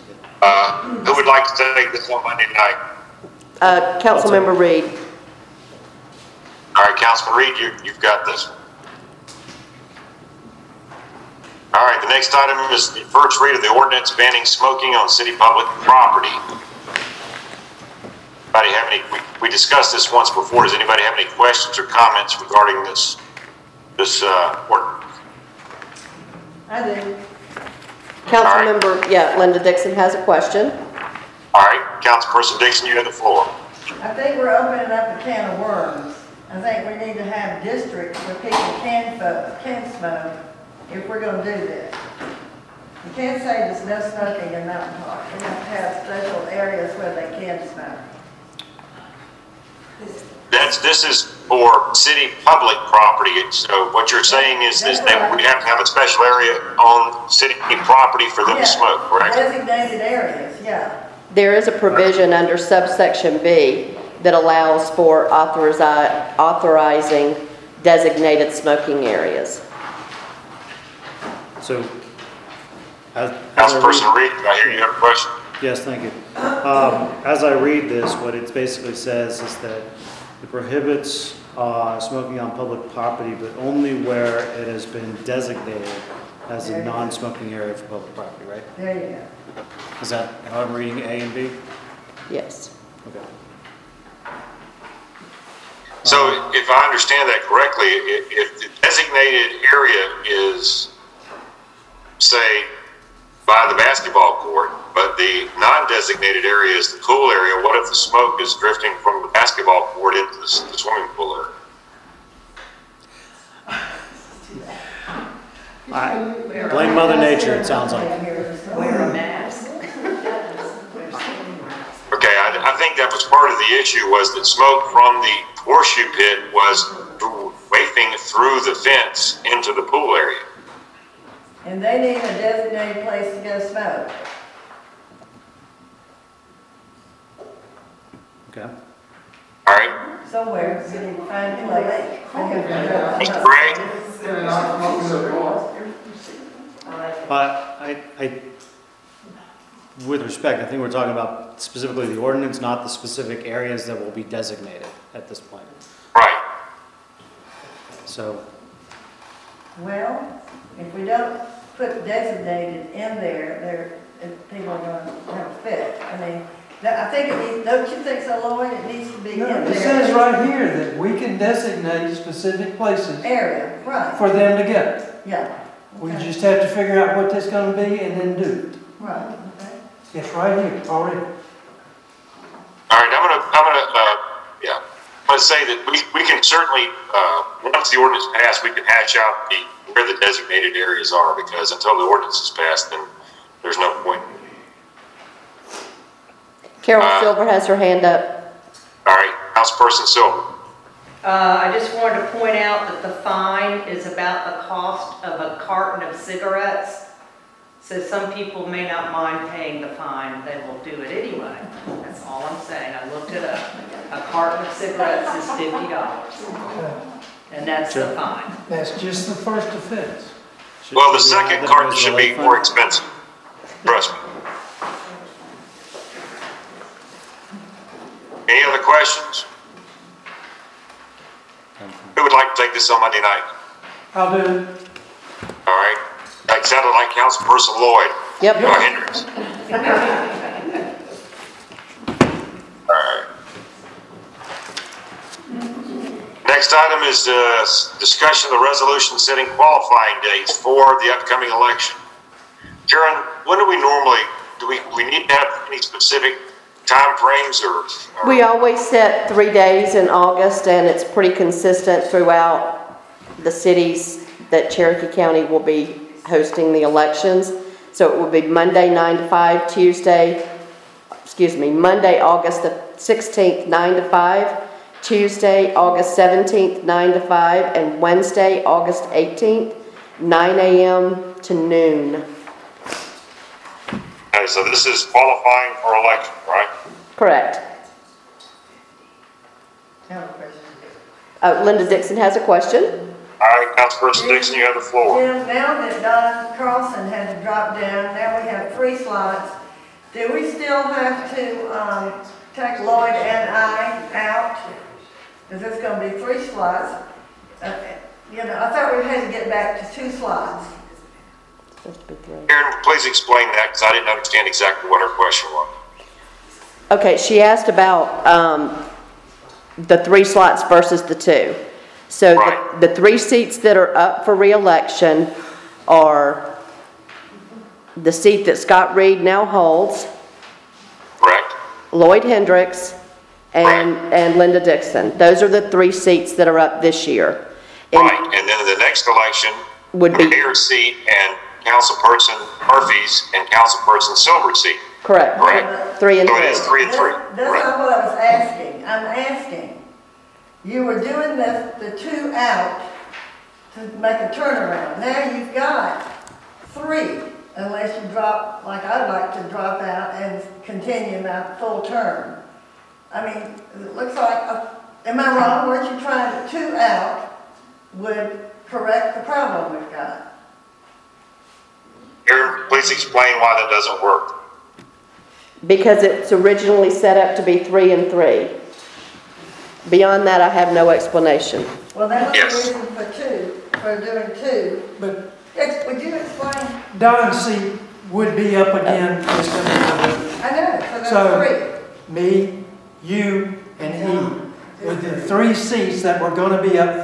Who would like to take this on Monday night? Councilmember Reed. All right, Councilman Reed, you've got this. All right, the next item is the first read of the ordinance banning smoking on city public property. Anybody have any, we discussed this once before. Does anybody have any questions or comments regarding this ordinance? I do. Councilmember, Linda Dixon has a question. All right, Councilperson Dixon, you have the floor. I think we're opening up a can of worms. I think we need to have districts where people can smoke if we're gonna do this. You can't say there's no smoking in Mountain Park. We have to have special areas where they can smoke. This is for city public property. So what you're saying is that we have to have a special area on city property for them to smoke, correct? Designated areas, yeah. There is a provision under subsection B that allows for authorizing designated smoking areas. So, Councilperson Reed, I hear you have a question. Yes, thank you. As I read this, what it basically says is that it prohibits smoking on public property, but only where it has been designated as a non-smoking area for public property, right? There you go. Is that how I'm reading A and B? Yes. Okay. So if I understand that correctly, if the designated area is, say, by the basketball court, but the non-designated area is the pool area, what if the smoke is drifting from the basketball court into the swimming pool area? Blame Mother Nature, it sounds like. Wear a mask. Okay, I think that was part of the issue, was that smoke from the horseshoe pit was wafting through the fence into the pool area. And they need a designated place to go smoke. Okay. All right, Somewhere, we need to find a place. Mr. Gray? With respect, I think we're talking about specifically the ordinance, not the specific areas that will be designated at this point. Right. So, Well, if we don't put designated in there, people are gonna have a fit. I mean, I think it needs, don't you think so, Lloyd? It needs to be in No, there. it says right here that we can designate specific places Area, right, for them to go. yeah. We Okay. just have to figure out what that's gonna be and then do it. Right, okay. It's right here already. All right, I'm gonna say that we can certainly, once the ordinance is passed, we can hatch out where the designated areas are, because until the ordinance is passed, then there's no point. Carol Silver has her hand up. All right, Councilperson Silver. I just wanted to point out that the fine is about the cost of a carton of cigarettes. So some people may not mind paying the fine, they will do it anyway. That's all I'm saying. I looked it up. A carton of cigarettes is $50. And that's the fine. That's just the first offense. Well, the second carton should be more expensive. Trust me. Any other questions? Who would like to take this on Monday night? I'll do it. All right. That sounded like Councilperson Lloyd. Yep. Or Hendricks. All right. Next item is discussion of the resolution setting qualifying dates for the upcoming election. Karen, when do we normally, do we need to have any specific time frames or? We always set 3 days in August, and it's pretty consistent throughout the cities that Cherokee County will be hosting the elections. So it will be Monday 9 to 5, Monday, August the 16th, 9 to 5, Tuesday, August 17th, 9 to 5, and Wednesday, August 18th, 9 a.m. to noon. Okay, so this is qualifying for election, right? Correct. Linda Dixon has a question. All right, Councilperson Dixon, you have the floor. Jim, now that Don Carlson had to drop down, now we have 3 slots. Do we still have to, take Lloyd and I out? Is this gonna be 3 slots? You know, I thought we had to get back to 2 slots. Supposed to be 3. Aaron, please explain that, because I didn't understand exactly what her question was. Okay, she asked about the 3 slots versus the 2. So Right. the 3 seats that are up for reelection are the seat that Scott Reed now holds, Correct? Lloyd Hendricks, and Linda Dixon. Those are the 3 seats that are up this year. And Right, and then in the next election, would be mayor's seat and Councilperson Murphy's and Councilperson Silver's seat. correct. Correct. 3 and So 3. it is 3 and 3. That's Correct. not what I was asking. I'm asking, you were doing the 2 out to make a turnaround. Now you've got 3, unless you drop, like I'd like to drop out and continue my full term. I mean, it looks like, am I wrong? Weren't you trying to 2 out would correct the problem we've got? Aaron, please explain why that doesn't work. Because it's originally set up to be 3 and 3. Beyond that, I have no explanation. Well, that's Yes. the reason for 2, for doing 2. But Would you explain? Don's seat would be up again this coming November. I know, so that's So- 3. Me, you, and he, with the 3 seats that were gonna be up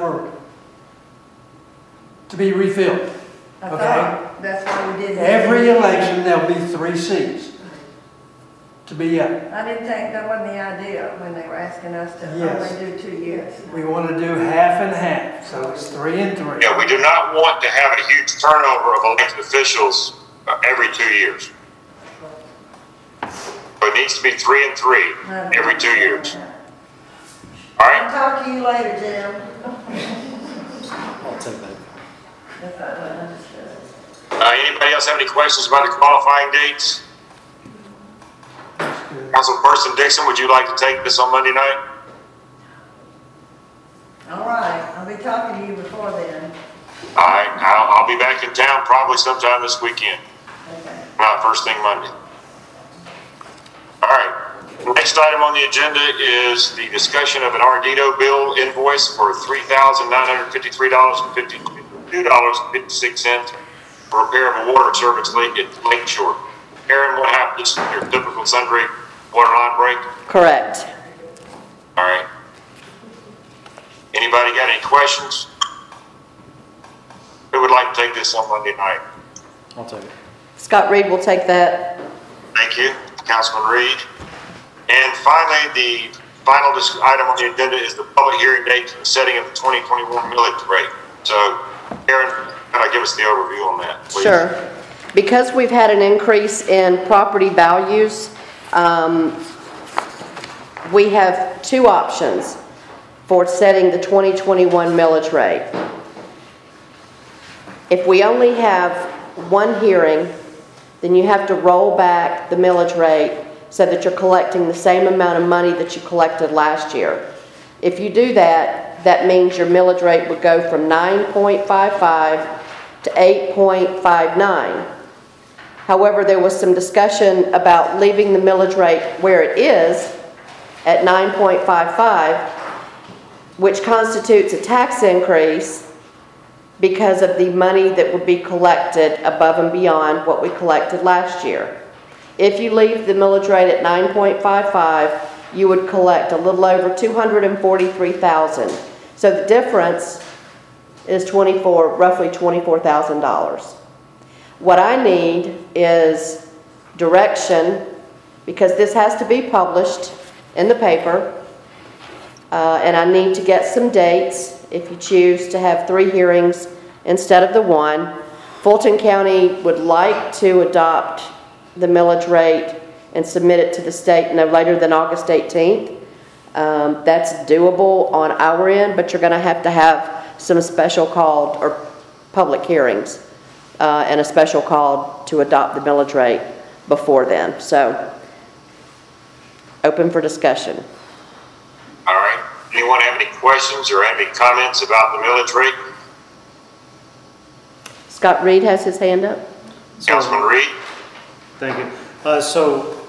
to be refilled. I Okay. thought that's why we did that. Every election, there'll be 3 seats to be up. I didn't think that wasn't the idea when they were asking us to Yes. only do 2 years. We want to do half and half, so it's 3 and 3. Yeah, we do not want to have a huge turnover of elected officials every 2 years. So it needs to be 3 and 3 every 2 years. All I'll right? talk to you later, Jim. I'll take that. If I understood. Anybody else have any questions about the qualifying dates? Councilperson Dixon, would you like to take this on Monday night? All right, I'll be talking to you before then. All right, I'll be back in town probably sometime this weekend, Okay. not first thing Monday. All right, next item on the agenda is the discussion of an Ardito bill invoice for $3,953.52.56 for repair of a water service leak at Lake Shore. Aaron, what happened? This is your typical sundry water line break? Correct. All right. Anybody got any questions? Who would like to take this on Monday night? I'll take it. Scott Reed will take that. Thank you, Councilman Reed. And finally, the final item on the agenda is the public hearing date for the setting of the 2021 millage rate. So, Aaron, can I give us the overview on that, please? Sure. Because we've had an increase in property values, we have 2 options for setting the 2021 millage rate. If we only have 1 hearing, then you have to roll back the millage rate so that you're collecting the same amount of money that you collected last year. If you do that, that means your millage rate would go from 9.55 to 8.59. However, there was some discussion about leaving the millage rate where it is at 9.55, which constitutes a tax increase because of the money that would be collected above and beyond what we collected last year. If you leave the millage rate at 9.55, you would collect a little over $243,000. So the difference is roughly $24,000. What I need is direction, because this has to be published in the paper, and I need to get some dates if you choose to have 3 hearings instead of the 1. Fulton County would like to adopt the millage rate and submit it to the state no later than August 18th. That's doable on our end, but you're going to have some special called or public hearings and a special call to adopt the millage rate before then. So, open for discussion. All right. Anyone have any questions or any comments about the millage rate? Scott Reed has his hand up. Councilman Reed? Thank you. So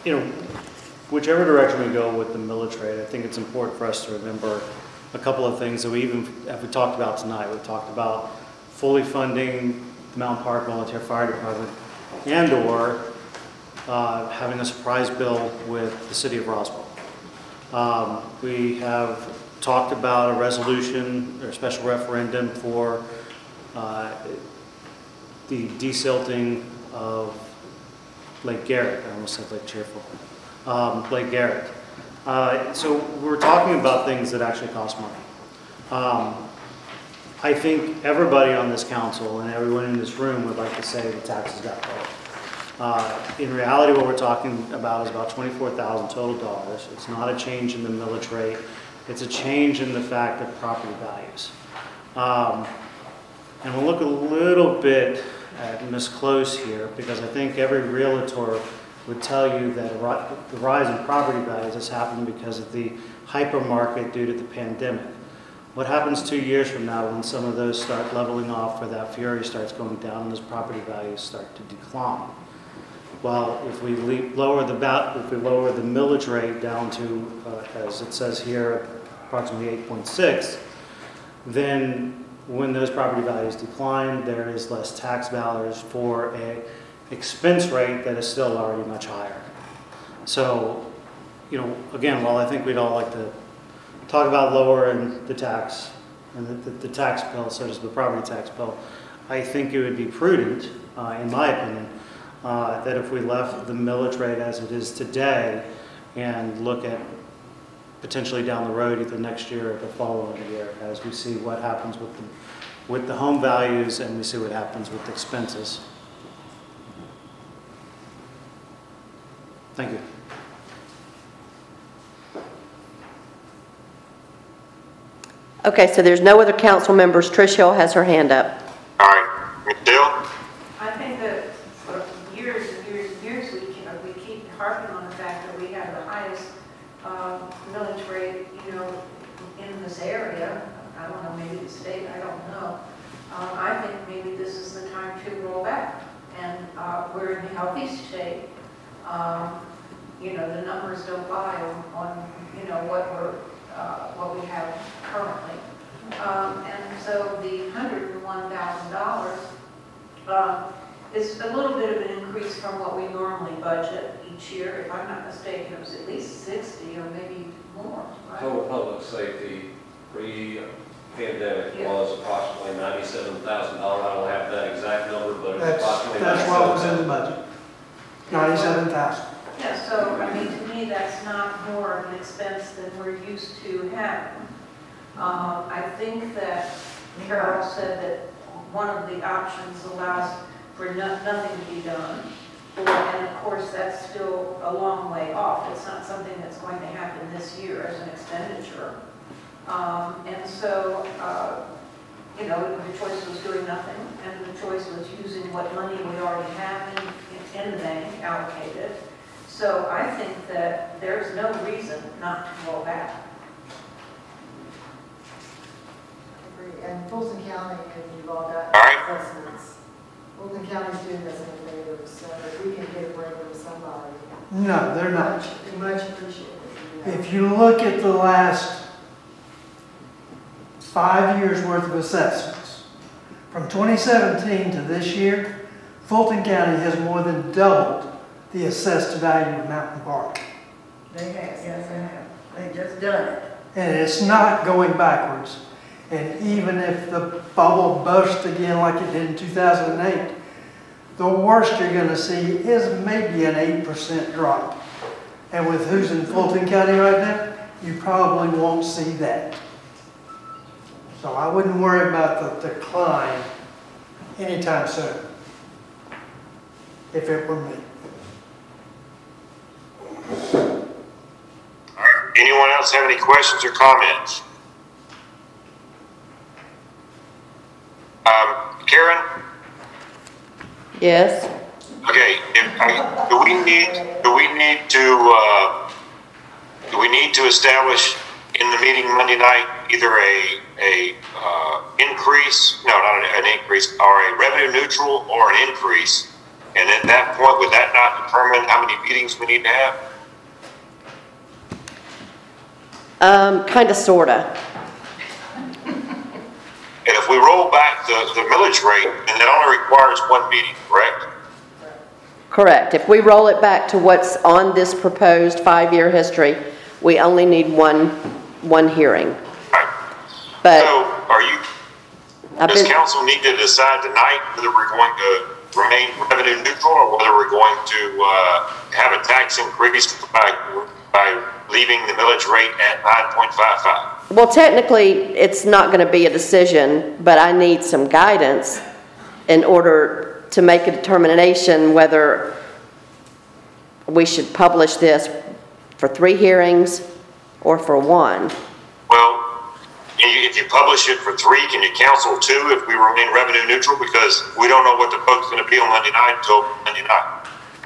whichever direction we go with the millage rate, I think it's important for us to remember a couple of things that we talked about tonight. We talked about fully funding the Mountain Park Volunteer Fire Department and/or having a surprise bill with the city of Roswell. We have talked about a resolution or a special referendum for the desilting of Lake Garrett. I almost said Lake Cheerful. Lake Garrett. So we're talking about things that actually cost money. I think everybody on this council and everyone in this room would like to say the taxes got paid. In reality, what we're talking about is about $24,000 total dollars. It's not a change in the millage rate. It's a change in the fact of property values. And we'll look a little bit at Ms. Close here, because I think every realtor would tell you that the rise in property values has happened because of the hypermarket due to the pandemic. What happens 2 years from now when some of those start leveling off, or that fury starts going down and those property values start to decline? Well, if we lower the millage rate down to, as it says here, approximately 8.6, then when those property values decline, there is less tax dollars for a expense rate that is still already much higher. So, again, while I think we'd all like to talk about lowering the tax and the tax bill, such as the property tax bill, I think it would be prudent, in my opinion, that if we left the millage rate as it is today and look at potentially down the road, either next year or the following year, as we see what happens with the home values and we see what happens with expenses. Thank you. Okay, so there's no other council members. Trish Hill has her hand up. All right, Dale? I think that for years and years and years, we keep harping on the fact that we have the highest millage rate, in this area. I don't know, maybe the state, I don't know. I think maybe this is the time to roll back. And we're in a healthy state. The numbers don't lie on what we have currently. And so the $101,000 is a little bit of an increase from what we normally budget each year. If I'm not mistaken, it was at least 60 or maybe more, right? Total public safety pre-pandemic was approximately $97,000. I don't have that exact number, but it was approximately That's what was in the budget, 97,000. Yeah, so, to me, that's not more of an expense than we're used to having. I think that Carol said that one of the options allows for nothing to be done. And of course, that's still a long way off. It's not something that's going to happen this year as an expenditure. And so, the choice was doing nothing, and the choice was using what money we already have in the bank allocated. So I think that there's no reason not to roll back. I agree. And Fulton County, and you've all got All right. assessments. Fulton County's doing us a favor, so if we can get a break from somebody. No, they're not. Much appreciated. If you look at the last 5 years' worth of assessments, from 2017 to this year, Fulton County has more than doubled the assessed value of Mountain Park. They have, yes, they have. They just done it. And it's not going backwards. And even if the bubble bursts again like it did in 2008, the worst you're going to see is maybe an 8% drop. And with who's in Fulton County right now, you probably won't see that. So I wouldn't worry about the decline anytime soon, if it were me. All right. Anyone else have any questions or comments? Karen? Yes? Okay, do we need to establish in the meeting Monday night either a increase, no, not an increase, or a revenue neutral or an increase And at that point, would that not determine how many meetings we need to have? Kinda, sorta. And if we roll back the millage rate, then it only requires one meeting, correct? Correct. If we roll it back to what's on this proposed 5-year history, we only need one hearing. Right. But So are you, I've does been, council need to decide tonight whether we're going to remain revenue neutral or whether we're going to have a tax increase by leaving the millage rate at 9.55? well, technically, it's not gonna be a decision, but I need some guidance in order to make a determination whether we should publish this for 3 hearings or for 1. Well, if you publish it for 3, can you cancel 2 if we remain revenue neutral? Because we don't know what the vote's going to be on Monday night until Monday night.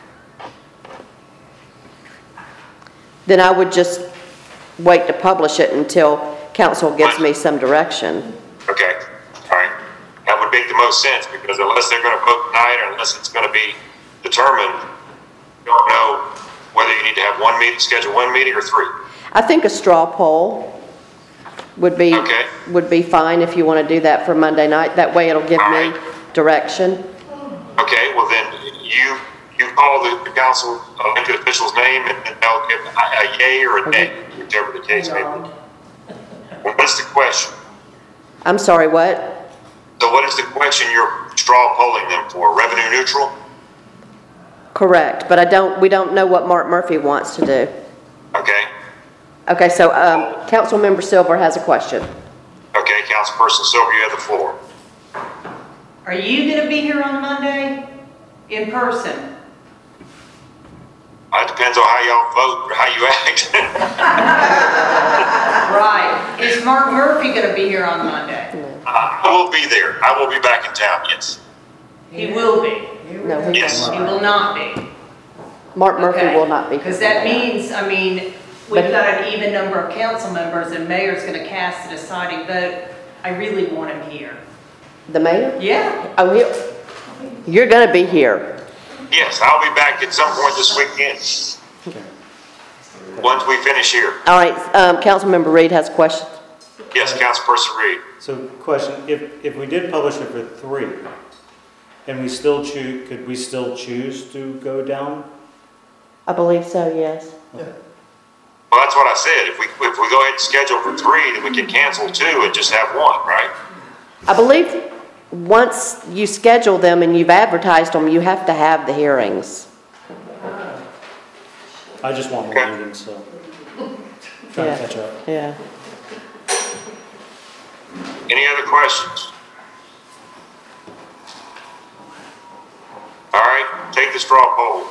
Then I would just wait to publish it until council gives me some direction. Okay, all right. That would make the most sense because unless they're going to vote tonight or unless it's going to be determined, you don't know whether you need to have schedule 1 meeting or 3. I think a straw poll would be Okay. fine if you want to do that for Monday night. That way it'll give me direction. Okay, well then you call the council elected official's name and they'll give a yay or a nay, whichever the case may be. What is the question? I'm sorry, what? So what is the question you're straw polling them for? Revenue neutral? Correct, but we don't know what Mark Murphy wants to do. Okay. Okay, so Councilmember Silver has a question. Okay, Councilperson Silver, you have the floor. Are you gonna be here on Monday in person? It depends on how y'all vote or how you act. Right. Is Mark Murphy gonna be here on Monday? I will be there. I will be back in town, yes. He will be. No, he Yes. won't. He will not be. Mark Murphy Okay. will not be. Because that means, I mean, But- we've got an even number of council members and mayor's gonna cast a deciding vote. I really want him here. The mayor? Yeah. Oh, you're gonna be here. Yes, I'll be back at some point this weekend. Once we finish here. All right, Councilmember Reed has a question. Yes, Councilperson Reed. So question, if we did publish it for 3, and we still could we still choose to go down? I believe so, yes. Well, that's what I said. If we go ahead and schedule for 3, then we can cancel 2 and just have 1, right? I believe once you schedule them and you've advertised them, you have to have the hearings. I just want more meetings, so trying Yeah. to catch up. Yeah. Any other questions? All right, take the straw poll.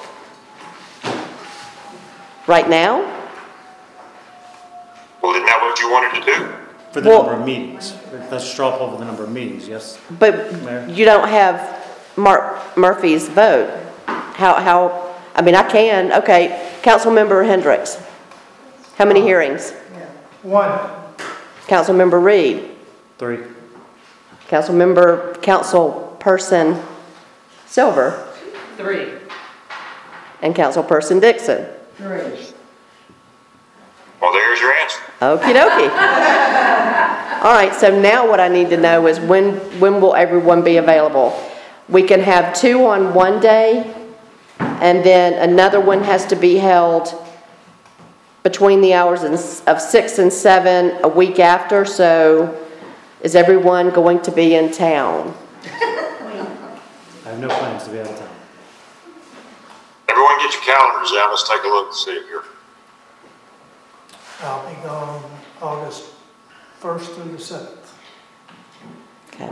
Right now? Well, isn't that what you wanted to do? For the Well- number of meetings. That's straw poll for the number of meetings, yes? But Mayor? you don't have Mark Murphy's vote. I mean, I can, okay. Councilmember Hendricks, how many hearings? 1. Councilmember Reed, 3. Councilperson Silver, 3. and Councilperson Dixon. 3. Well, there's your answer. Okie dokie. All right, so now what I need to know is when will everyone be available? We can have 2 on one day, and then another one has to be held between the hours of 6 and 7 a week after, so is everyone going to be in town? I have no plans to be out of town. Everyone get your calendars out. Let's take a look and see here. I'll be gone August 1st through the 7th. Okay.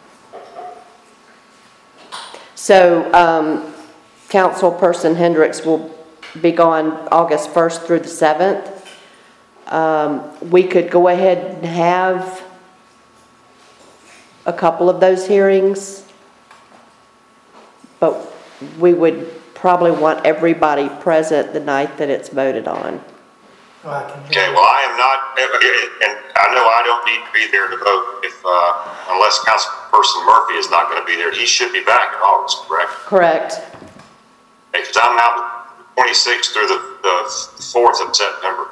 So, Councilperson Hendricks will be gone August 1st through the 7th. We could go ahead and have a couple of those hearings, but we would probably want everybody present the night that it's voted on. Okay, well, I am not, and I know I don't need to be there to vote unless Councilperson Murphy is not going to be there. He should be back in August, correct? Correct. Because I'm out the 26th through the 4th of September.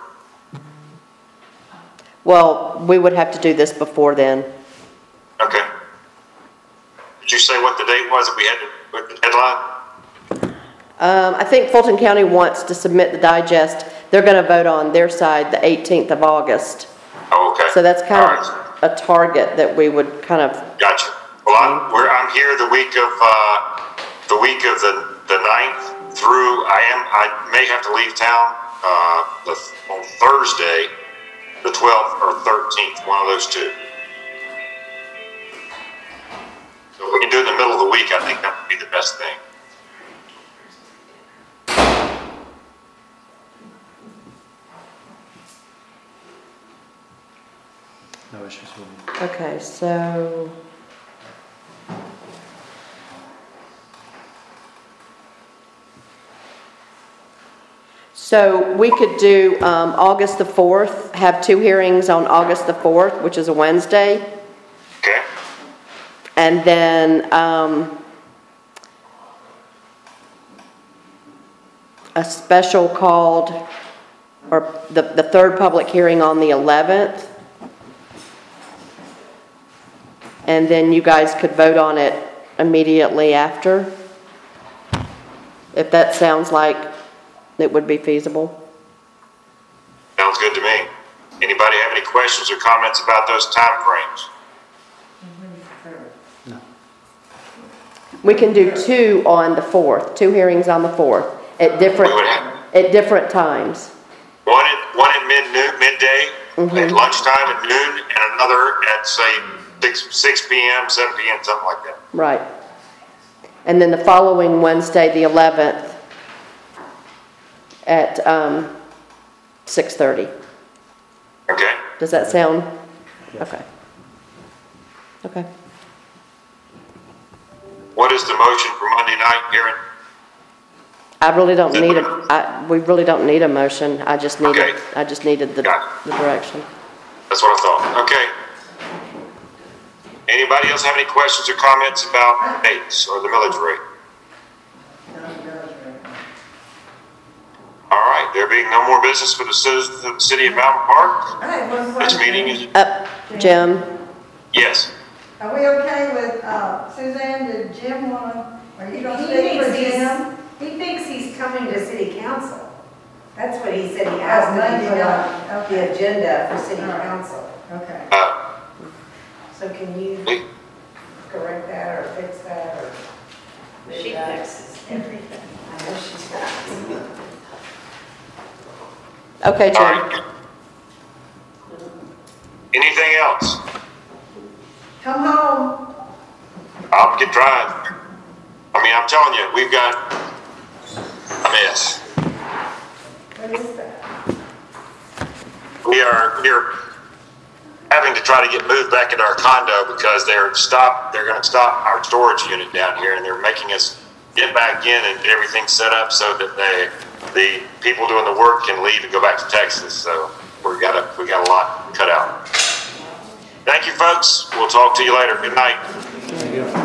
Well, we would have to do this before then. Okay. Did you say what the date was that we had to put the deadline? I think Fulton County wants to submit the digest. They're going to vote on their side the 18th of August. Oh, okay. So that's kind All of right. a target that we would kind of, Gotcha. Well, I'm here the week of the 9th through, I may have to leave town, on Thursday, the 12th or 13th, one of those two. So if we can do it in the middle of the week, I think that would be the best thing. No issues with me. okay, so. So we could do August the 4th, have 2 hearings on August the 4th, which is a Wednesday. Okay? And then a special called, or the third public hearing on the 11th. And then you guys could vote on it immediately after, if that sounds like it would be feasible. Sounds good to me. Anybody have any questions or comments about those time frames? We can do 2 on the 4th, 2 hearings on the 4th at different times. One at midday, at lunchtime at noon, and another at, say, 6 p.m., 7 p.m., something like that. Right. And then the following Wednesday, the 11th, at 6:30. Okay? Does that sound? Okay. Okay. What is the motion for Monday night, Karen? We really don't need a motion. I just needed, Okay. the direction. That's what I thought. Okay. Anybody else have any questions or comments about rates or the millage rate? All right, there being no more business for the citizens of the city of Mountain Park, I have one this question. meeting is, Jim? yes. Are we okay with, Suzanne, did Jim wanna, are you gonna speak for Jim? He thinks he's coming to city council. That's what he said he Oh, asked me to maybe put on not. the agenda for city All right. council. Okay. So can you correct that or fix that or? She fixes everything. I know she does. Okay, All Jim. right. Anything else? Come home. I'll get trying. I mean, I'm telling you, we've got a mess. What is that? We're having to try to get moved back into our condo because they're going to stop our storage unit down here, and they're making us get back in and get everything set up so that the people doing the work can leave and go back to Texas. So we got a lot cut out. Thank you, folks. We'll talk to you later. Good night. Thank you.